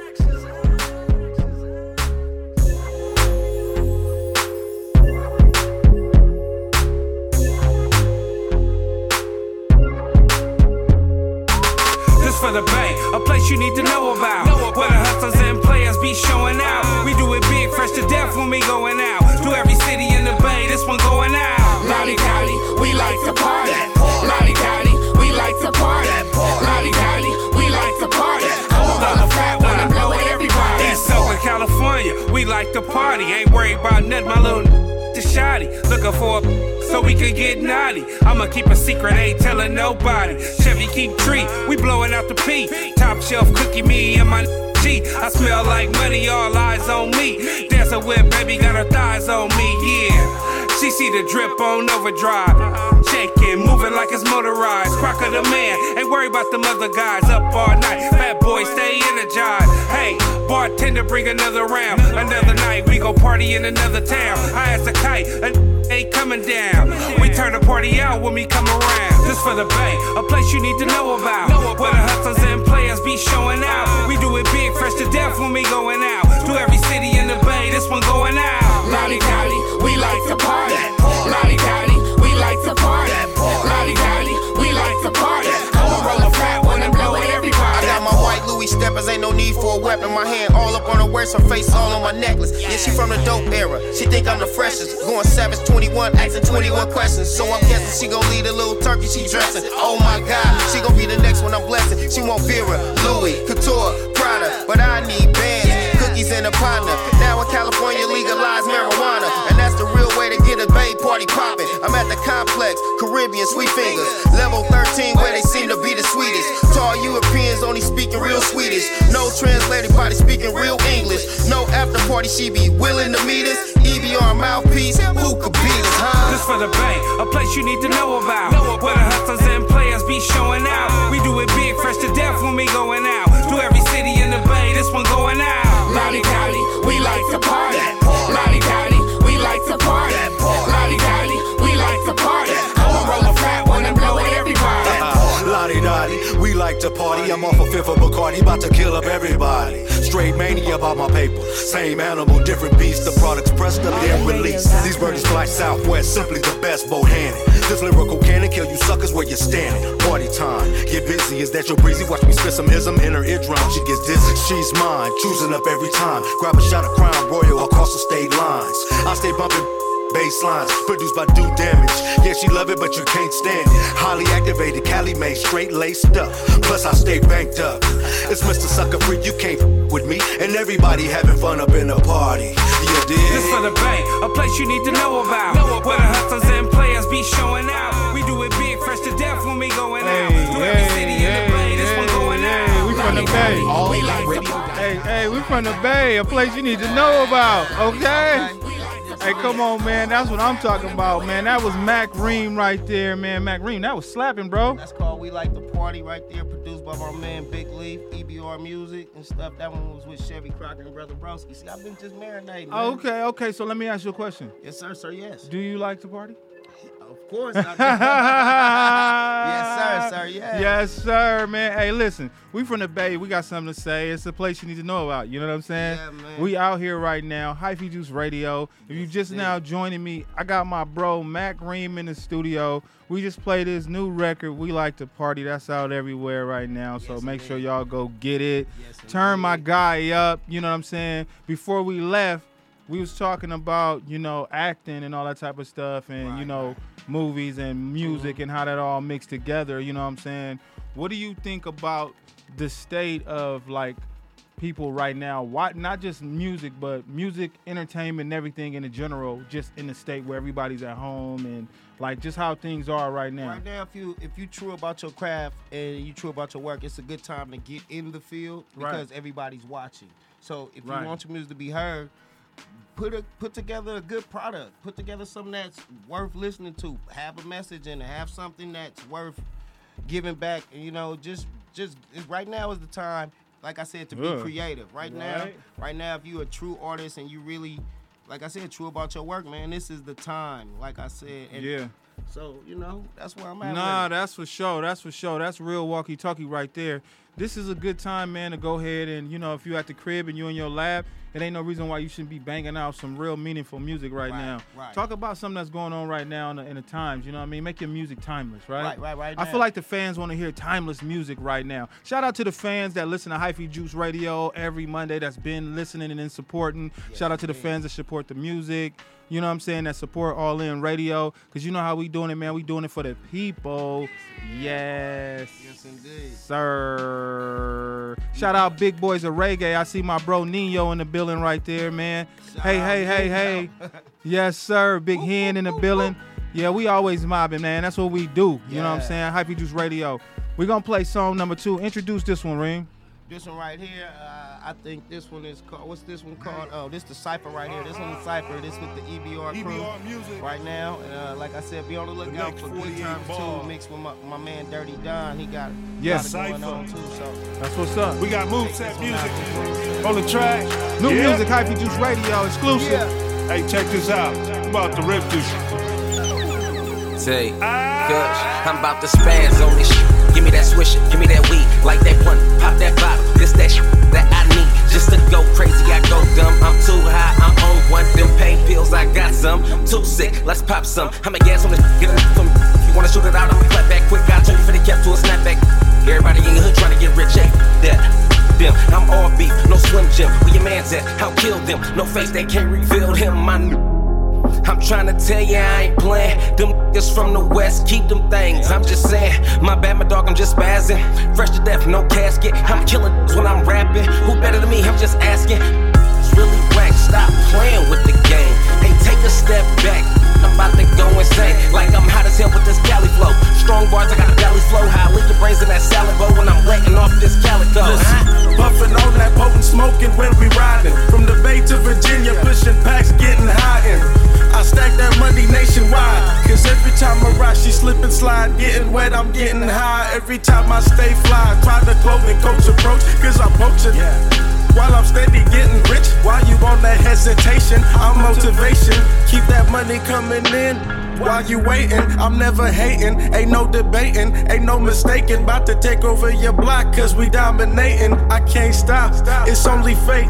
S9: This for the Bay, a place you need to know about. Where the hustlers and players be showing out. We do it big, fresh to death when we going out. To every city in the Bay, this one going out. Lottie Dottie, we like to party. Lottie Dottie, we like to party. Lottie Dottie, we like to party. Hold on the fat one and blow it everybody. East Southern California, we like to party. Ain't worried about nothing, my little the shoddy. Looking for a so we can get naughty. I'ma keep a secret, ain't telling nobody. Chevy keep tree, we blowing out the P. Top shelf cookie, me and my G. I smell like money, all eyes on me. Dancing with baby, got her thighs on me, yeah. She see the drip on overdrive. shaking, moving like it's motorized. Crocker the man, ain't worry about them other guys. Up all night, fat boy, stay energized. Hey, bartender, bring another round. Another night, we go party in another town. I asked a kite, a ain't coming down. We turn the party out when we come around. This for the Bay, a place you need to know about. Where the hustlers and players be showing out. We do it big, fresh to death when we going out. To every city in the Bay, this one going out.
S10: Lottie Dottie, we like to party. Lottie Dottie, we like to party. Lottie Dottie, we like to party. I'ma roll a fat one and blow it everybody.
S2: I got my white Louis steppers, ain't no need for a weapon. My hand all up on her waist, her face all on my necklace. Yeah, she from the dope era, she think I'm the freshest. Going savage twenty-one, asking twenty-one questions. So I'm guessing she gon' lead a little turkey she dressing. Oh my God, she gon' be the next one I'm blessing. She want Vera, Louis, Couture, Prada, but I need bands, cookies and a partner. Now in California legalized marijuana, and that's the real way to get a Bay party poppin'. I'm at the complex, Caribbean, Sweet Fingers, level thirteen where they seem to be the sweetest. To all Europeans only speaking real Swedish, no translated body speaking real English. No after party, she be willing to meet us. E B R mouthpiece, who could beat us, huh?
S9: This for the Bay, a place you need to know about. Where the hustlers and players be showing out. We do it big, fresh to death when we going out. To every city in the Bay, this one going out.
S10: Lottie Dottie, we like to party. Lottie Dottie, we like to party. Lottie Dottie, we like to party. I'ma roll a fat one and blow it everybody.
S22: Lottie Dottie, we like to party. I'm off a fifth of Bacardi, about to kill up everybody. Straight mania about my paper. Same animal, different beast. The products pressed up, then released. These burgers fly southwest, simply the best bow-handed. This lyrical cannon kill you suckers where you're standing. Party time, get busy. Is that your breezy? Watch me spit some ism in her eardrum. She gets dizzy. She's mine, choosing up every time. Grab a shot of Crown Royal across the state lines. I stay bumping bass lines, produced by Do Damage. Yeah, she love it, but you can't stand it. Highly activated, Cali made, straight laced up. Plus I stay banked up. It's Mister Sucker Free, you can't f- with me. And everybody having fun up in the party. Yeah, dig?
S9: This for the Bay, a place you need to know about. Where the hustlers and players be showing out. We do it big, fresh to death when we going out. To every city in the Bay, this one going out.
S1: We from the Bay.
S22: All like radio.
S1: Hey, hey, we from the Bay, a place you need to know about, okay? Hey, come on, man. That's what I'm talking about, man. That was Mac Ream right there, man. Mac Ream, that was slapping, bro.
S2: That's called We Like to Party right there, produced by my man Big Leaf, E B R Music and stuff. That one was with Chevy Crocker and Brother Broski. See, I've been just marinating, man.
S1: Okay, okay. So let me ask you a question.
S2: Yes, sir, sir, yes.
S1: Do you like to party?
S2: Of course I do. Yes, sir, sir, yes.
S1: Yes, sir, man. Hey, listen, we from the Bay. We got something to say. It's a place you need to know about. You know what I'm saying?
S2: Yeah, man.
S1: We out here right now, Hyphy Juice Radio. If you just now joining me, I got my bro Mac Ream in the studio. We just played his new record, We Like to Party. That's out everywhere right now, so yes, make sure y'all go get it. Yes, Turn my guy up, you know what I'm saying? Before we left, we was talking about, you know, acting and all that type of stuff and, right, you know, right. movies and music mm-hmm. and how that all mixed together, you know what I'm saying? What do you think about the state of, like, people right now, why, not just music, but music, entertainment, and everything in the general, just in the state where everybody's at home and, like, just how things are right now?
S2: Right now, if you if you true about your craft and you true about your work, it's a good time to get in the field because right. everybody's watching. So if right. you want your music to be heard, Put a put together a good product. Put together something that's worth listening to. Have a message and have something that's worth giving back. And you know, just just right now is the time, like I said, to
S1: Ugh.
S2: be creative. Right, right now, right now, if you're a true artist and you really, like I said, true about your work, man, this is the time. Like I said, and
S1: yeah.
S2: So you know, that's where I'm at.
S1: Nah, that's for sure. That's for sure. That's real walkie-talkie right there. This is a good time, man, to go ahead and, you know, if you're at the crib and you're in your lab, it ain't no reason why you shouldn't be banging out some real meaningful music right, right now.
S2: Right.
S1: Talk about something that's going on right now in the, in the times, you know what I mean? Make your music timeless, right?
S2: Right, right, right.
S1: I
S2: now.
S1: feel like the fans want to hear timeless music right now. Shout out to the fans that listen to Hyphy Juice Radio every Monday that's been listening and then supporting. Yes, Shout out to the fans that support the music. You know what I'm saying? That support All In Radio. Because you know how we doing it, man. We doing it for the people. Yes.
S2: Yes, indeed.
S1: Sir. Shout out Big Boys of Reggae. I see my bro Nino in the building right there, man.
S2: Shout
S1: hey,
S2: out
S1: hey, hey, hey. Yes, sir. Big Hen in the building. Yeah, we always mobbing, man. That's what we do. You yeah. know what I'm saying? Hyphy Juice Radio. We're going to play song number two. Introduce this one, Reem.
S2: This one right here, uh, I think this one is called, what's this one called? Oh, this the Cypher right here. This one's Cypher. This with the E B R crew.
S4: E B R music.
S2: Right now. And uh, like I said, be on the lookout for Good Times too, mixed with my, my man Dirty Don. He got
S1: yes.
S2: a lot going on too. So
S1: that's what's up.
S4: We got Moveset music on the track.
S1: New
S4: yeah.
S1: music, Hyphy Juice Radio exclusive.
S4: Yeah. Hey, check this out. I'm about to rip this.
S5: Say, Kush, I'm about to spaz on this shit. Give me that swisher, give me that weed, like that one, pop that bottle. This that shit that I need, just to go crazy. I go dumb, I'm too high, I'm on one. Them pain pills, I got some. Too sick, let's pop some. I'ma gas on this, get it from. If you wanna shoot it out, I'ma clap back quick. I'll turn you for the cap to a snapback. Everybody in the hood trying to get rich, ain't that? Them. I'm all beef, no Slim Jim. Where your man's at? I'll kill them. No face, they can't reveal him. My I'm trying to tell ya I ain't playing. Them niggas from the west, keep them things. I'm just saying, my bad, my dog, I'm just spazzing. Fresh to death, no casket. I'm killing when I'm rapping. Who better than me? I'm just asking. It's really whack, stop playing with the game. Hey, take a step back. I'm about to go insane. Like I'm hot as hell with this Cali flow. Strong bars, I got a belly flow. High, leave your brains in that salad bowl when I'm letting off this calico.
S17: Listen, puffin' on that potent smoking when we riding. From the Bay to Virginia, pushing packs, getting high in. I stack that money nationwide. Cause every time I ride, she slip and slide. Getting wet, I'm getting high. Every time I stay fly, try the clothing coach approach. Cause I'm poaching. Yeah. While I'm steady getting rich, while you on that hesitation, I'm motivation. Keep that money coming in. While you waiting, I'm never hating. Ain't no debating, ain't no mistaking. About to take over your block, cause we dominating. I can't stop, it's only fate.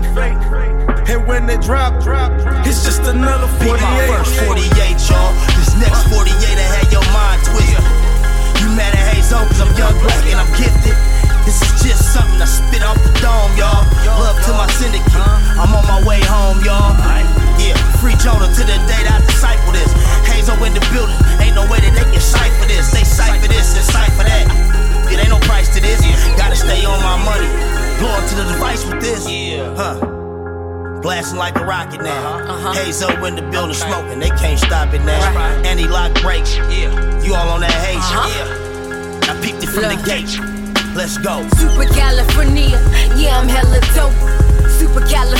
S17: And when it drop, it's just another forty-eight.
S2: My first forty-eight, y'all. This next forty-eight, I had your mind twisted. You mad at Hazo, cause I'm young, black, and I'm gifted. This is just something I spit off the dome, y'all. Love to my syndicate, I'm on my way home, y'all. Yeah, free Jonah to the day that I disciple this. Hazo in the building, ain't no way that they can cipher this. They cipher this and cipher that. It ain't no price to this. Gotta stay on my money. Blow up to the device with this. Huh. Blasting like a rocket now. Uh-huh. Hazo in the building smoking, they can't stop it now. Right. Anti-lock brakes, yeah. You all on that haze. Uh-huh. Yeah. I peeped it from Look. the gate. Let's go.
S6: Super California, yeah, I'm hella dope. Super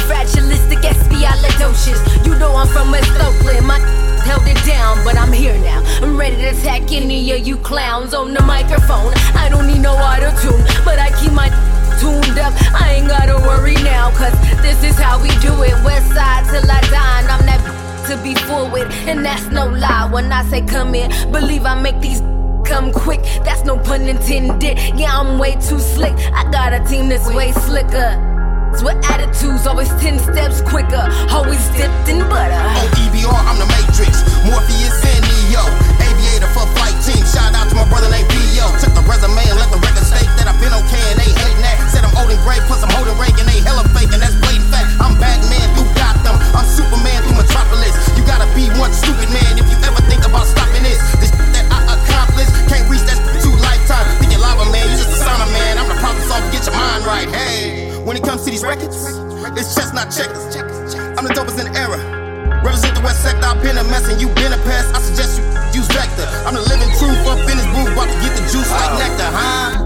S6: califragilisticexpialidocious. You know I'm from West Oakland. My held it down, but I'm here now. I'm ready to attack any of you clowns on the microphone. I don't need no auto-tune, but I keep my tuned up. I ain't gotta worry now, cause this is how we do it. West side till I die, and I'm that to be full with. And that's no lie when I say come in. Believe I make these come quick, that's no pun intended. Yeah, I'm way too slick. I got a team that's way slicker. With attitudes, always ten steps quicker. Always dipped in butter.
S2: On E B R, I'm the Matrix. Morpheus and Neo. Aviator for flight team. Shout out to my brother named B O. Took the resume and let the record state that I've been okay and they hating that. Said I'm old and gray, plus I'm holding rank and they hella fake, and that's blatant fact. I'm Batman through Gotham. I'm Superman through Metropolis. You gotta be one stupid man if you ever think about stopping this. This that I accomplished, can't reach that two lifetime. Think you're lava man, you just a son of man. I'm the problem solver, get your mind right. Hey, when it comes to these records, it's chestnut checkers. I'm the dopest in the era. Represent the West Sector, I've been a mess and you been a pest. I suggest you use Vector. I'm the living truth up in this booth, about to get the juice like nectar, huh?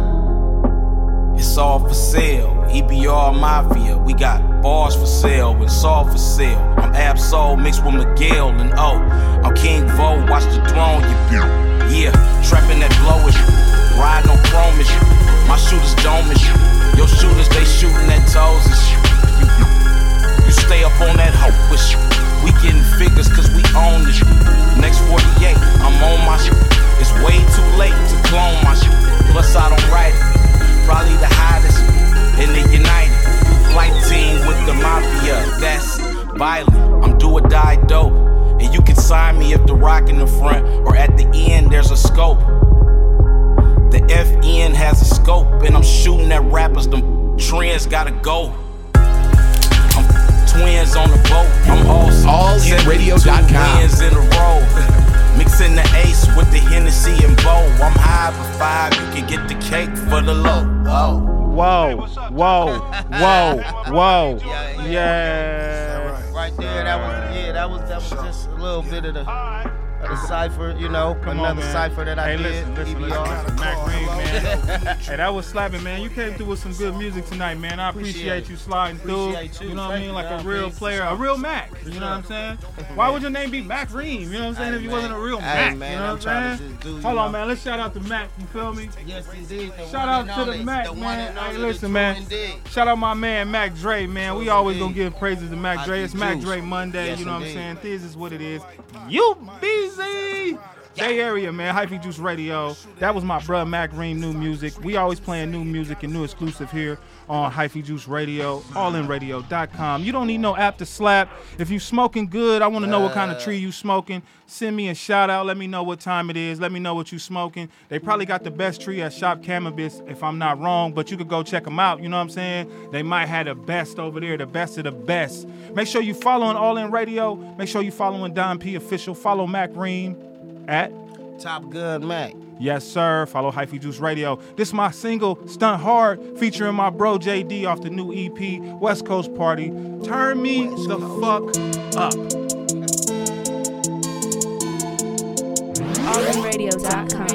S20: It's all for sale, E B R Mafia. We got bars for sale and Saul for sale. I'm Absol mixed with Miguel and O. I'm King Vo, watch the throne, you yeah, trapping that blowish, riding on chromish. My shooters domish, your shooters they shooting at toes and shit. You, you, you stay up on that hope with shit. We getting figures cause we own this shit. Next forty-eight, I'm on my shit. It's way too late to clone my shit. Plus I don't write it. Probably the hottest in the United flight team with the Mafia. That's violent. I'm do or die dope. And you can sign me if the rock in the front or at the end there's a scope. The F N has a scope and I'm shooting at rappers. Them trends gotta go. I'm twins on the boat. I'm also
S15: all in radio dot com.
S20: Wins in a row. Mixing the ace with the Hennessy and bow. I'm high for five. You can get the cake for the low. Whoa.
S1: Whoa, whoa, whoa, whoa, yeah.
S2: Right there, that was yeah, that was that was just a little bit of the
S3: of the cipher, you know,
S1: Come
S3: another
S1: on,
S3: cipher that I
S1: hey,
S3: did.
S1: listen, listen,
S3: E B
S1: listen,
S3: R.
S1: listen, Mac Green, man. Hey, that was slapping, man. You came through with some good music tonight, man. I appreciate,
S3: Appreciate
S1: you sliding through.
S3: Appreciate you.
S1: You know what I
S3: Thank
S1: mean?
S3: you,
S1: Like a
S3: man.
S1: real
S3: Thanks.
S1: player, a real Mac. You know what I'm saying? Why would your name be Mac Reem? You know what I'm saying?
S3: Hey,
S1: if you
S3: man.
S1: wasn't a real
S3: Hey,
S1: Mac.
S3: man,
S1: you know
S3: I'm
S1: what
S3: trying
S1: I'm
S3: to
S1: saying?
S3: just do, you
S1: Hold on,
S3: know.
S1: man. Let's shout out to Mac. You feel me?
S3: Yes, indeed. The
S1: Shout
S3: one
S1: out
S3: and
S1: to the
S3: only,
S1: Mac,
S3: the one
S1: man.
S3: and
S1: Hey,
S3: only,
S1: listen,
S3: the
S1: man.
S3: true indeed.
S1: Shout out my man, Mac Dre, man. We
S3: True
S1: always
S3: indeed.
S1: gonna give praises to Mac Dre. It's Mac
S3: Juice.
S1: Dre Monday.
S3: Yes,
S1: You know what I'm
S3: indeed.
S1: saying? This is what it is. You busy? Bay Area, man. Hyphy Juice Radio. That was my bruh Mac Reem, new music. We always playing new music and new exclusive here on Hyphy Juice Radio, all in radio dot com. You don't need no app to slap. If you smoking good, I want to know what kind of tree you smoking. Send me a shout out. Let me know what time it is. Let me know what you smoking. They probably got the best tree at Shop Cannabis, if I'm not wrong, but you could go check them out. You know what I'm saying? They might have the best over there, the best of the best. Make sure you following All In Radio. Make sure you following Don P Official. Follow Mac Reem at
S3: Top Gun Mac.
S1: Yes, sir. Follow Hyphy Juice Radio. This is my single, Stunt Hard, featuring my bro J D off the new E P, West Coast Party. Turn me the fuck up.
S12: all in radio dot com.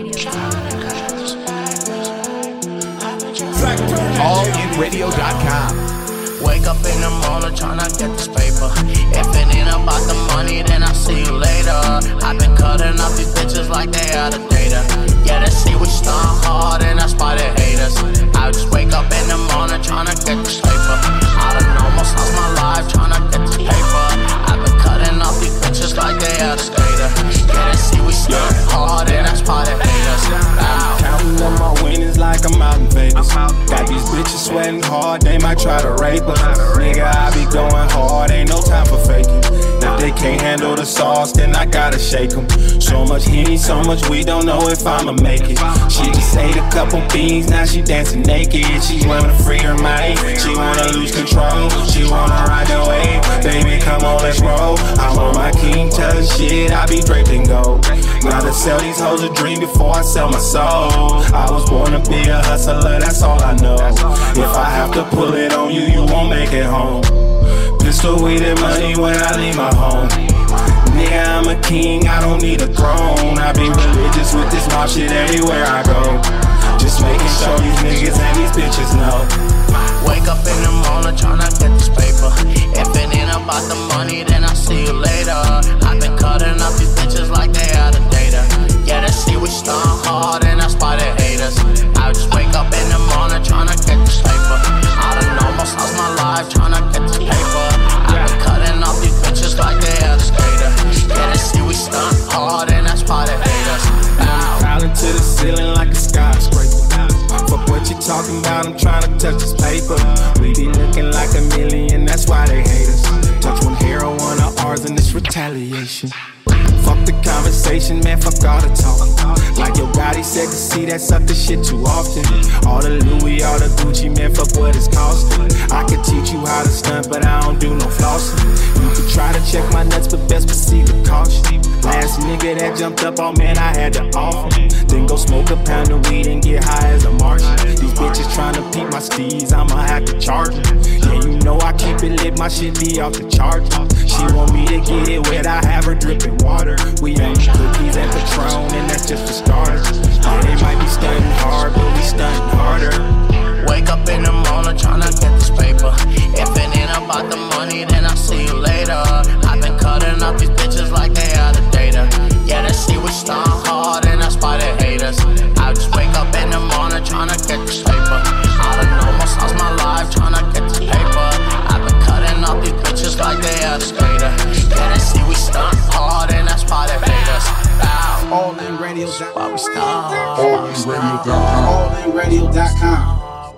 S15: all in radio dot com.
S5: Wake up in the morning tryna get this paper. If it ain't about the money, then I'll see you later. I've been cutting up these bitches like they out of data. Yeah, they see we stunt hard and that's why they hate us. I just wake up in the morning tryna get this paper. I done almost lost my life tryna get this paper. I've been cutting up these bitches like they out of data. Yeah, they see we stunt hard and that's why they hate us. Ow.
S20: Counting up my winnings like I'm out in Vegas. Got these bitches sweating hard, they might try to rape us. Nigga, I be going hard, ain't no time for faking. If they can't handle the sauce, then I gotta shake them. So much Henny, so much we don't know if I'ma make it. She just ate a couple beans, now she dancing naked. She wanna free her mind, she wanna lose control. She wanna ride the wave, baby come on let's roll. I'm on my King Tut shit, I be draped in gold. Gotta sell these hoes a dream before I sell my soul. I was born to be a hustler, that's all I know. If I have to pull it on you, you won't make it home. Pistol weed and money when I leave my home. Nigga, I'm a king, I don't need a throne. I be religious with this mob shit everywhere I go. Just making sure these niggas and these bitches know.
S5: Wake up in the morning tryna get this paper. If it ain't about the money, then I'll see you later. I've been cutting up these bitches like they out of data. Yeah, they see we stunt hard and that's why they hate us. I just wake up in the morning tryna get this paper. I done almost lost my life tryna get this paper. I've been cutting up these bitches like they out of data. Yeah, they see we stunt hard and that's why they hate us. Ow.
S20: Piling to the ceiling like a skyscraper. Fuck what you talking about, I'm trying to touch this paper. We be looking like a million, that's why they hate us. Touch one hero, one of ours, and it's retaliation. Fuck the conversation, man, fuck all the talk. Like your Gotti said to see that suck the shit too often. All the Louis, all the Gucci, man, fuck what it's costing. I could teach you how to stunt, but I don't do no flossing. You could try to check my nuts, but best proceed with caution. Last nigga that jumped up, oh man, I had to offer. Then go smoke a pound of weed and get high as a Martian. These bitches tryna peep my steez, I'ma have to charge them. Yeah, you know I keep it lit, my shit be off the charge. She want me to get it wet, I have her dripping water. We ain't cookies and Patron, and that's just for starters. Yeah, they might be stunting hard, but we stunting harder.
S5: Wake up in the morning tryna get this paper. If it ain't about the money, then I'll see you later. I've been cutting up these bitches like they out of data. Yeah, they see we stunt hard and that's why they hate us. I just wake up in the morning tryna get this paper. I done almost lost my life tryna get this paper. I've been cutting up these bitches like they out of data. Yeah, they see we stunt hard and that's why they hate us. Ow.
S7: all in radio dot com.
S5: Why we stunt?
S21: all in radio dot com.
S7: all in radio dot com.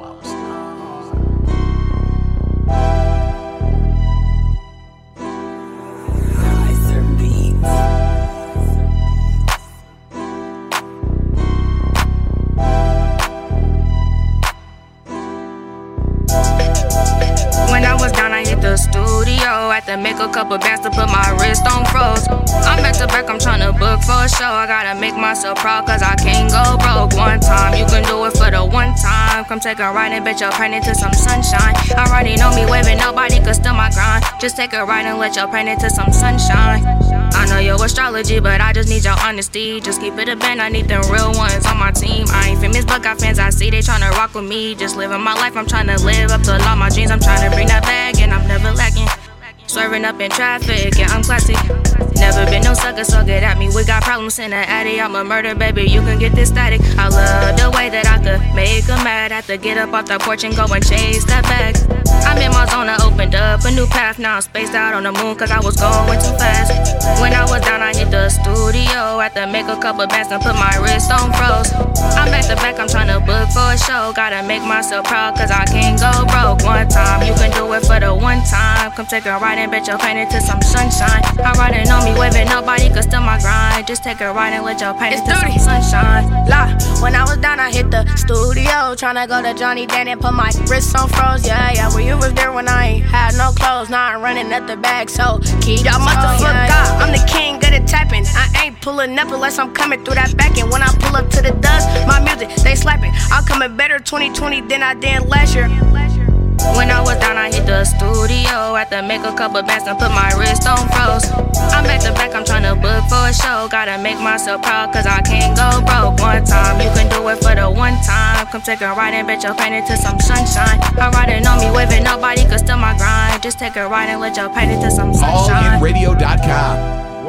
S11: When I was down, I hit the studio. Had to make a couple bands to put my wrist on froze. I'm back to back, I'm tryna book for a show. I gotta make myself proud, cause I can't go broke one time. You can do it for the one time. Come take a ride and bet your pain into some sunshine. Already know me waving, nobody could steal my grind. Just take a ride and let your pain into some sunshine. I I know your astrology, but I just need your honesty. Just keep it a band, I need them real ones on my team. I ain't famous, but got fans I see, they tryna rock with me. Just living my life, I'm tryna live up to all my dreams. I'm tryna bring that bag, and I'm never lacking. Swerving up in traffic, yeah, I'm classy. Never been no sucker, so get at me. We got problems in the attic, I'm a murder, baby, you can get this static. I love the way that I could make her mad. Have to get up off the porch and go and chase that bag. I'm in my zone, I opened up a new path. Now I'm spaced out on the moon, cause I was going too fast. When I was down, I hit the studio. Had to make a couple bands and put my wrist on froze. I'm back to back, I'm tryna book for a show. Gotta make myself proud, cause I can't go broke. One time, you can do it for the one time. Come take a ride and bet your paint into some sunshine. I'm riding on me, waving, nobody could steal my grind. Just take a ride and let your paint into some sunshine. La, when I was down, I hit the studio. Tryna go to Johnny Dan and put my wrist on froze. Yeah, yeah, well, you was there when I ain't had no clothes. Now I'm running at the bag, so keep y'all motherfucker. Yeah, yeah. I'm the king of the tapping. I ain't pulling up unless I'm coming through that back end. When I pull up to the dust, my music, they slapping. I'm coming better twenty twenty than I did last year. When I was down, I hit the studio. Had to make a couple bands and put my wrist on froze. I'm back to back, I'm tryna book for a show. Gotta make myself proud, cause I can't go broke. One time, you can do it for the one time. Come take a ride and bet your paint into some sunshine. I'm riding on me, waving, nobody could steal my grind. Just take a ride and let your paint into some sunshine.
S15: all in radio dot com.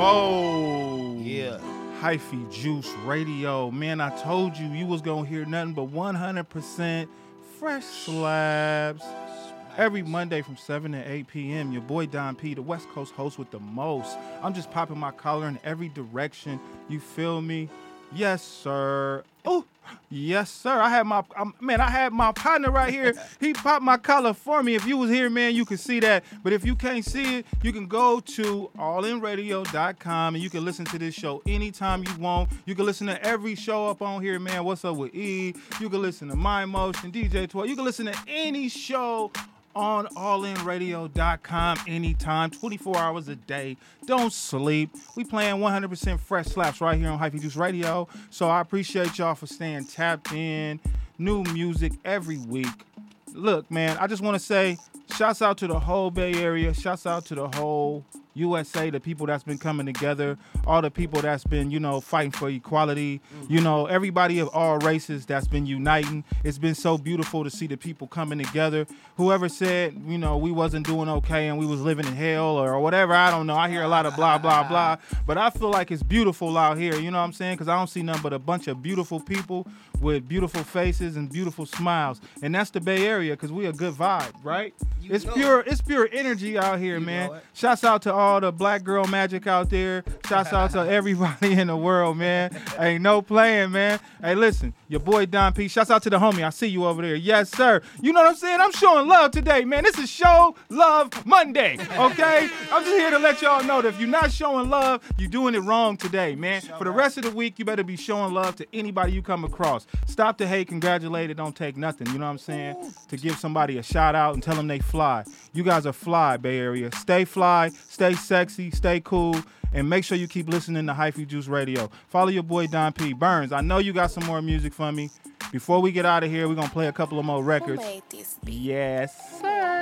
S1: Whoa. Yeah. Hyphy Juice Radio. Man, I told you, you was gonna hear nothing but one hundred percent fresh slabs. Every Monday from seven to eight p.m. Your boy Don P, the West Coast host with the most. I'm just popping my collar in every direction. You feel me? Yes, sir. Oh, yes, sir. I had my um, man. I had my partner right here. He popped my collar for me. If you was here, man, you can see that. But if you can't see it, you can go to all in radio dot com and you can listen to this show anytime you want. You can listen to every show up on here, man. What's up with E? You can listen to My Motion, D J twelve. You can listen to any show on all in radio dot com anytime, twenty-four hours a day. Don't sleep. We playing one hundred percent fresh slaps right here on Hyphy Juice Radio. So I appreciate y'all for staying tapped in. New music every week. Look, man, I just want to say shouts out to the whole Bay Area. Shouts out to the whole U S A, the people that's been coming together, all the people that's been, you know, fighting for equality, you know, everybody of all races that's been uniting. It's been so beautiful to see the people coming together. Whoever said, you know, we wasn't doing okay and we was living in hell or whatever, I don't know. I hear a lot of blah, blah, blah. But I feel like it's beautiful out here, you know what I'm saying? Because I don't see nothing but a bunch of beautiful people with beautiful faces and beautiful smiles. And that's the Bay Area, because we a good vibe, right? You it's pure it. It's pure energy out here, you man. Shouts out to all the black girl magic out there. Shouts out to everybody in the world, man. Ain't no playing, man. Hey, listen, your boy Don P. Shouts out to the homie. I see you over there. Yes, sir. You know what I'm saying? I'm showing love today, man. This is Show Love Monday, okay? I'm just here to let y'all know that if you're not showing love, you're doing it wrong today, man. For the rest of the week, you better be showing love to anybody you come across. Stop the hate, congratulate it, don't take nothing, you know what I'm saying? To give somebody a shout out and tell them they fly. You guys are fly, Bay Area. Stay fly, stay sexy, stay cool, and make sure you keep listening to Hyphy Juice Radio. Follow your boy Don P. Burns, I know you got some more music for me. Before we get out of here, we're going to play a couple of more records.
S13: Who made this beat?
S1: Yes, sir.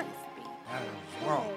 S13: Wrong.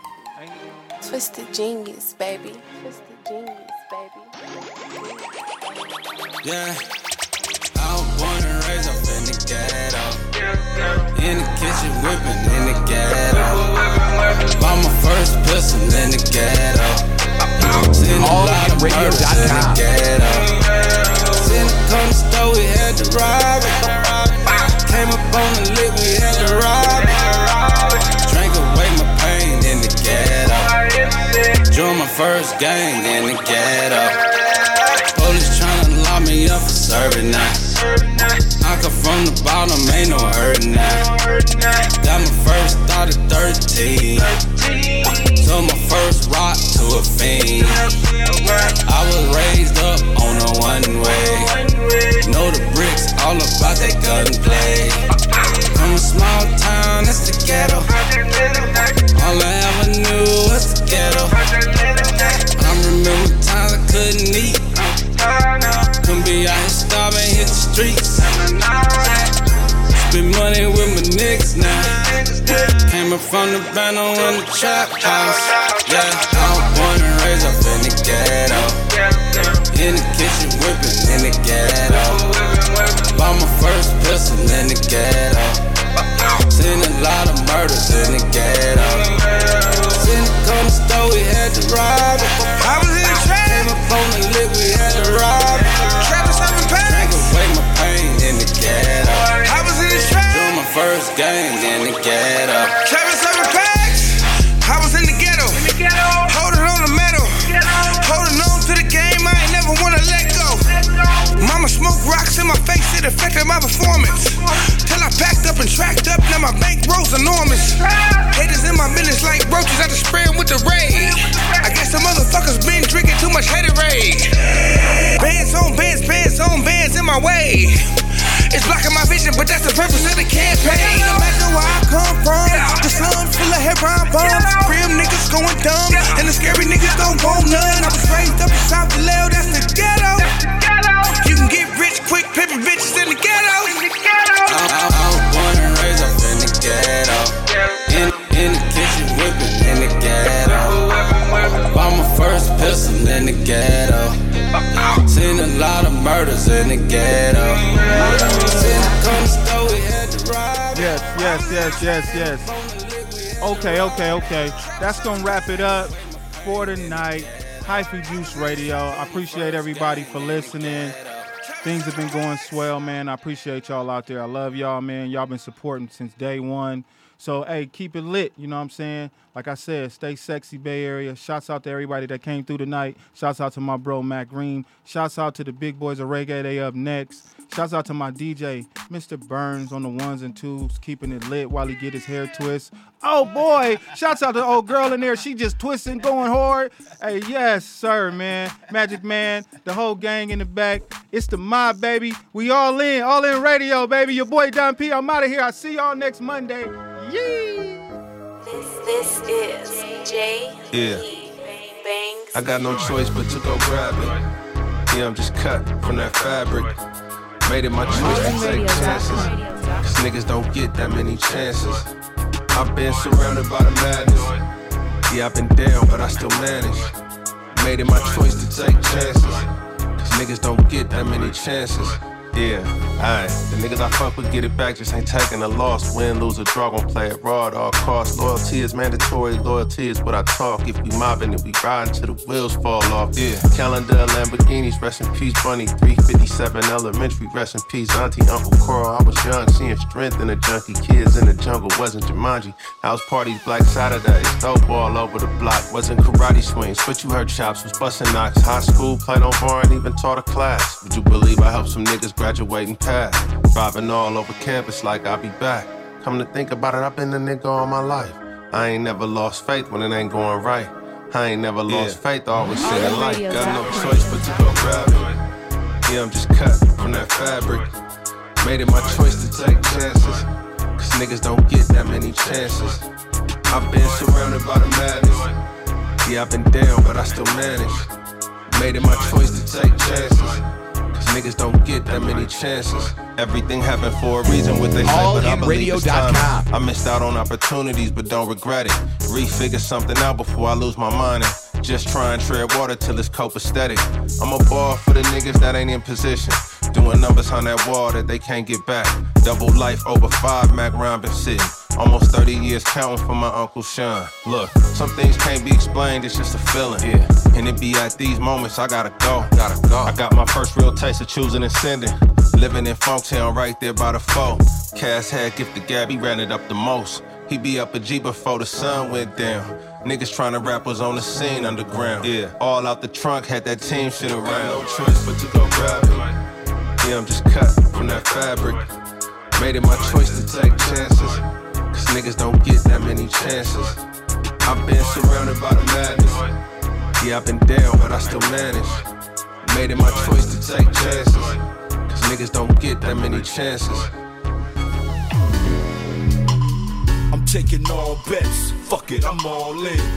S13: Twisted Genius, baby. Twisted Genius, baby.
S14: Yeah. I was born and raised up in the ghetto. In the kitchen whipping in the ghetto. Bought my first pistol in the ghetto. Seen a lot of murders in the ghetto. Seen the corner store, we had to rob it. Came up on the lick, we had to rob it. Drank away my pain in the ghetto. Joined my first gang in the ghetto. Police tryna lock me up for serving now. I come from the bottom, ain't no hurting now. Got my first thought at thirteen. Took my first rock to a fiend. I was raised up on a one-way. Know the bricks all about that gunplay. From a small town, that's the ghetto. All I ever knew was the ghetto. I remember times I couldn't eat. Couldn't be out here starving, hit the streets. Spend money with my niggas now. Came up from the bando in the trap house. Yeah, I was born and raised up in the ghetto. ghetto. In the kitchen whipping in the ghetto. Bought my first pistol in the ghetto. Seen a lot of murders in the ghetto. Seen the corner store, we had to rob it.
S16: I was in the trap.
S14: Came up on the lick, we had to rob it.
S16: Trapping something packs.
S14: Drank away my pain in the ghetto.
S16: I was in the trap.
S14: Drew my first gang in the ghetto.
S16: Trapping something packs. I was in the ghetto. In the ghetto. Holding on the metal. Holding on to the game, I ain't never wanna let go. Mama smoked rocks in my face, it affected my performance. Till I packed up and tracked up, now my bankroll's enormous. Haters in my business like roaches, I just spray 'em with the raid. I guess the motherfuckers been drinking too much haterade. Bands on bands, bands on bands in my way. It's blocking my vision, but that's the purpose of the campaign. No matter where I come from, the sun full of heroin bombs. Real niggas going dumb, and the scary niggas don't want none. I was raised up in South Vallejo, that's the ghetto. You can get rich quick, pimpin' bitches in the ghetto.
S14: I, I, I was born and raised up in the ghetto. In, in the kitchen whipping in the ghetto. Bought my first pistol in the ghetto. Seen a lot of murders in the ghetto. Seen the corner store, we had to rob.
S1: Yes, yes, yes, yes, yes. Okay, okay, okay. That's gonna wrap it up for tonight. Hyphy Juice Radio. I appreciate everybody for listening. Things have been going swell, man. I appreciate y'all out there. I love y'all, man. Y'all been supporting since day one. So, hey, keep it lit, you know what I'm saying? Like I said, stay sexy, Bay Area. Shouts out to everybody that came through tonight. Shouts out to my bro, Matt Green. Shouts out to the big boys of reggae. They up next. Shouts out to my D J, Mister Burns, on the ones and twos, keeping it lit while he get his hair twist. Oh, boy. Shouts out to the old girl in there. She just twisting, going hard. Hey, yes, sir, man. Magic Man, the whole gang in the back. It's the mob, baby. We all in. All in radio, baby. Your boy, Don P. I'm out of here. I'll see y'all next Monday. Yee!
S13: This, this is J.
S22: Yeah.
S13: Bangs.
S22: I got no choice but to go grab it. Yeah, I'm just cut from that fabric. Made it my choice to take chances. Cause niggas don't get that many chances. I've been surrounded by the madness. Yeah, I've been down, but I still manage. Made it my choice to take chances. Cause niggas don't get that many chances. Yeah, alright. The niggas I fuck with get it back, just ain't taking a loss. Win, lose, or draw, gon' play it raw at all costs. Loyalty is mandatory, loyalty is what I talk. If we mobbing it, we riding till the wheels fall off. Yeah, calendar, Lamborghinis, rest in peace, Bunny. three fifty-seven elementary, rest in peace, Auntie, Uncle Coral. I was young, seeing strength in a junkie. Kids in the jungle, wasn't Jumanji. House parties, Black Saturdays, dope all over the block. Wasn't karate swings, but you heard chops, was busting knocks. High school, played on bar and even taught a class. Would you believe I helped some niggas graduating past? Driving all over campus like I'll be back. Come to think about it, I've been a nigga all my life. I ain't never lost faith when it ain't going right. I ain't never lost yeah. faith, always singing light. Got no choice but to go grab it. Yeah, I'm just cut from that fabric. Made it my choice to take chances. Cause niggas don't get that many chances. I've been surrounded by the madness. Yeah, I've been down, but I still manage. Made it my choice to take chances. Niggas don't get that many chances. Everything happened for a reason with they hype, but I believe it's time. I missed out on opportunities, but don't regret it. Refigure something out before I lose my mind and just try and tread water till it's copacetic. I'm a ball for the niggas that ain't in position. Doing numbers on that wall that they can't get back. Double life over five, Mac round been sitting. Almost thirty years counting for my Uncle Sean. Look, some things can't be explained, it's just a feeling. Yeah. And it be at these moments I gotta go, gotta go. I got my first real taste of choosing and sending. Living in Funktown right there by the foe. Cass had gifted Gabby, ran it up the most. He be up a G before the sun went down. Niggas tryna rap was on the scene underground. Yeah, all out the trunk, had that team shit around. No choice but to go grab it. Yeah, I'm just cut from that fabric. Made it my choice to take chances. Cause niggas don't get that many chances. I've been surrounded by the madness. Yeah, I've been down, but I still manage. Made it my choice to take chances. Cause niggas don't get that many chances.
S19: I'm taking all bets, fuck it, I'm all in.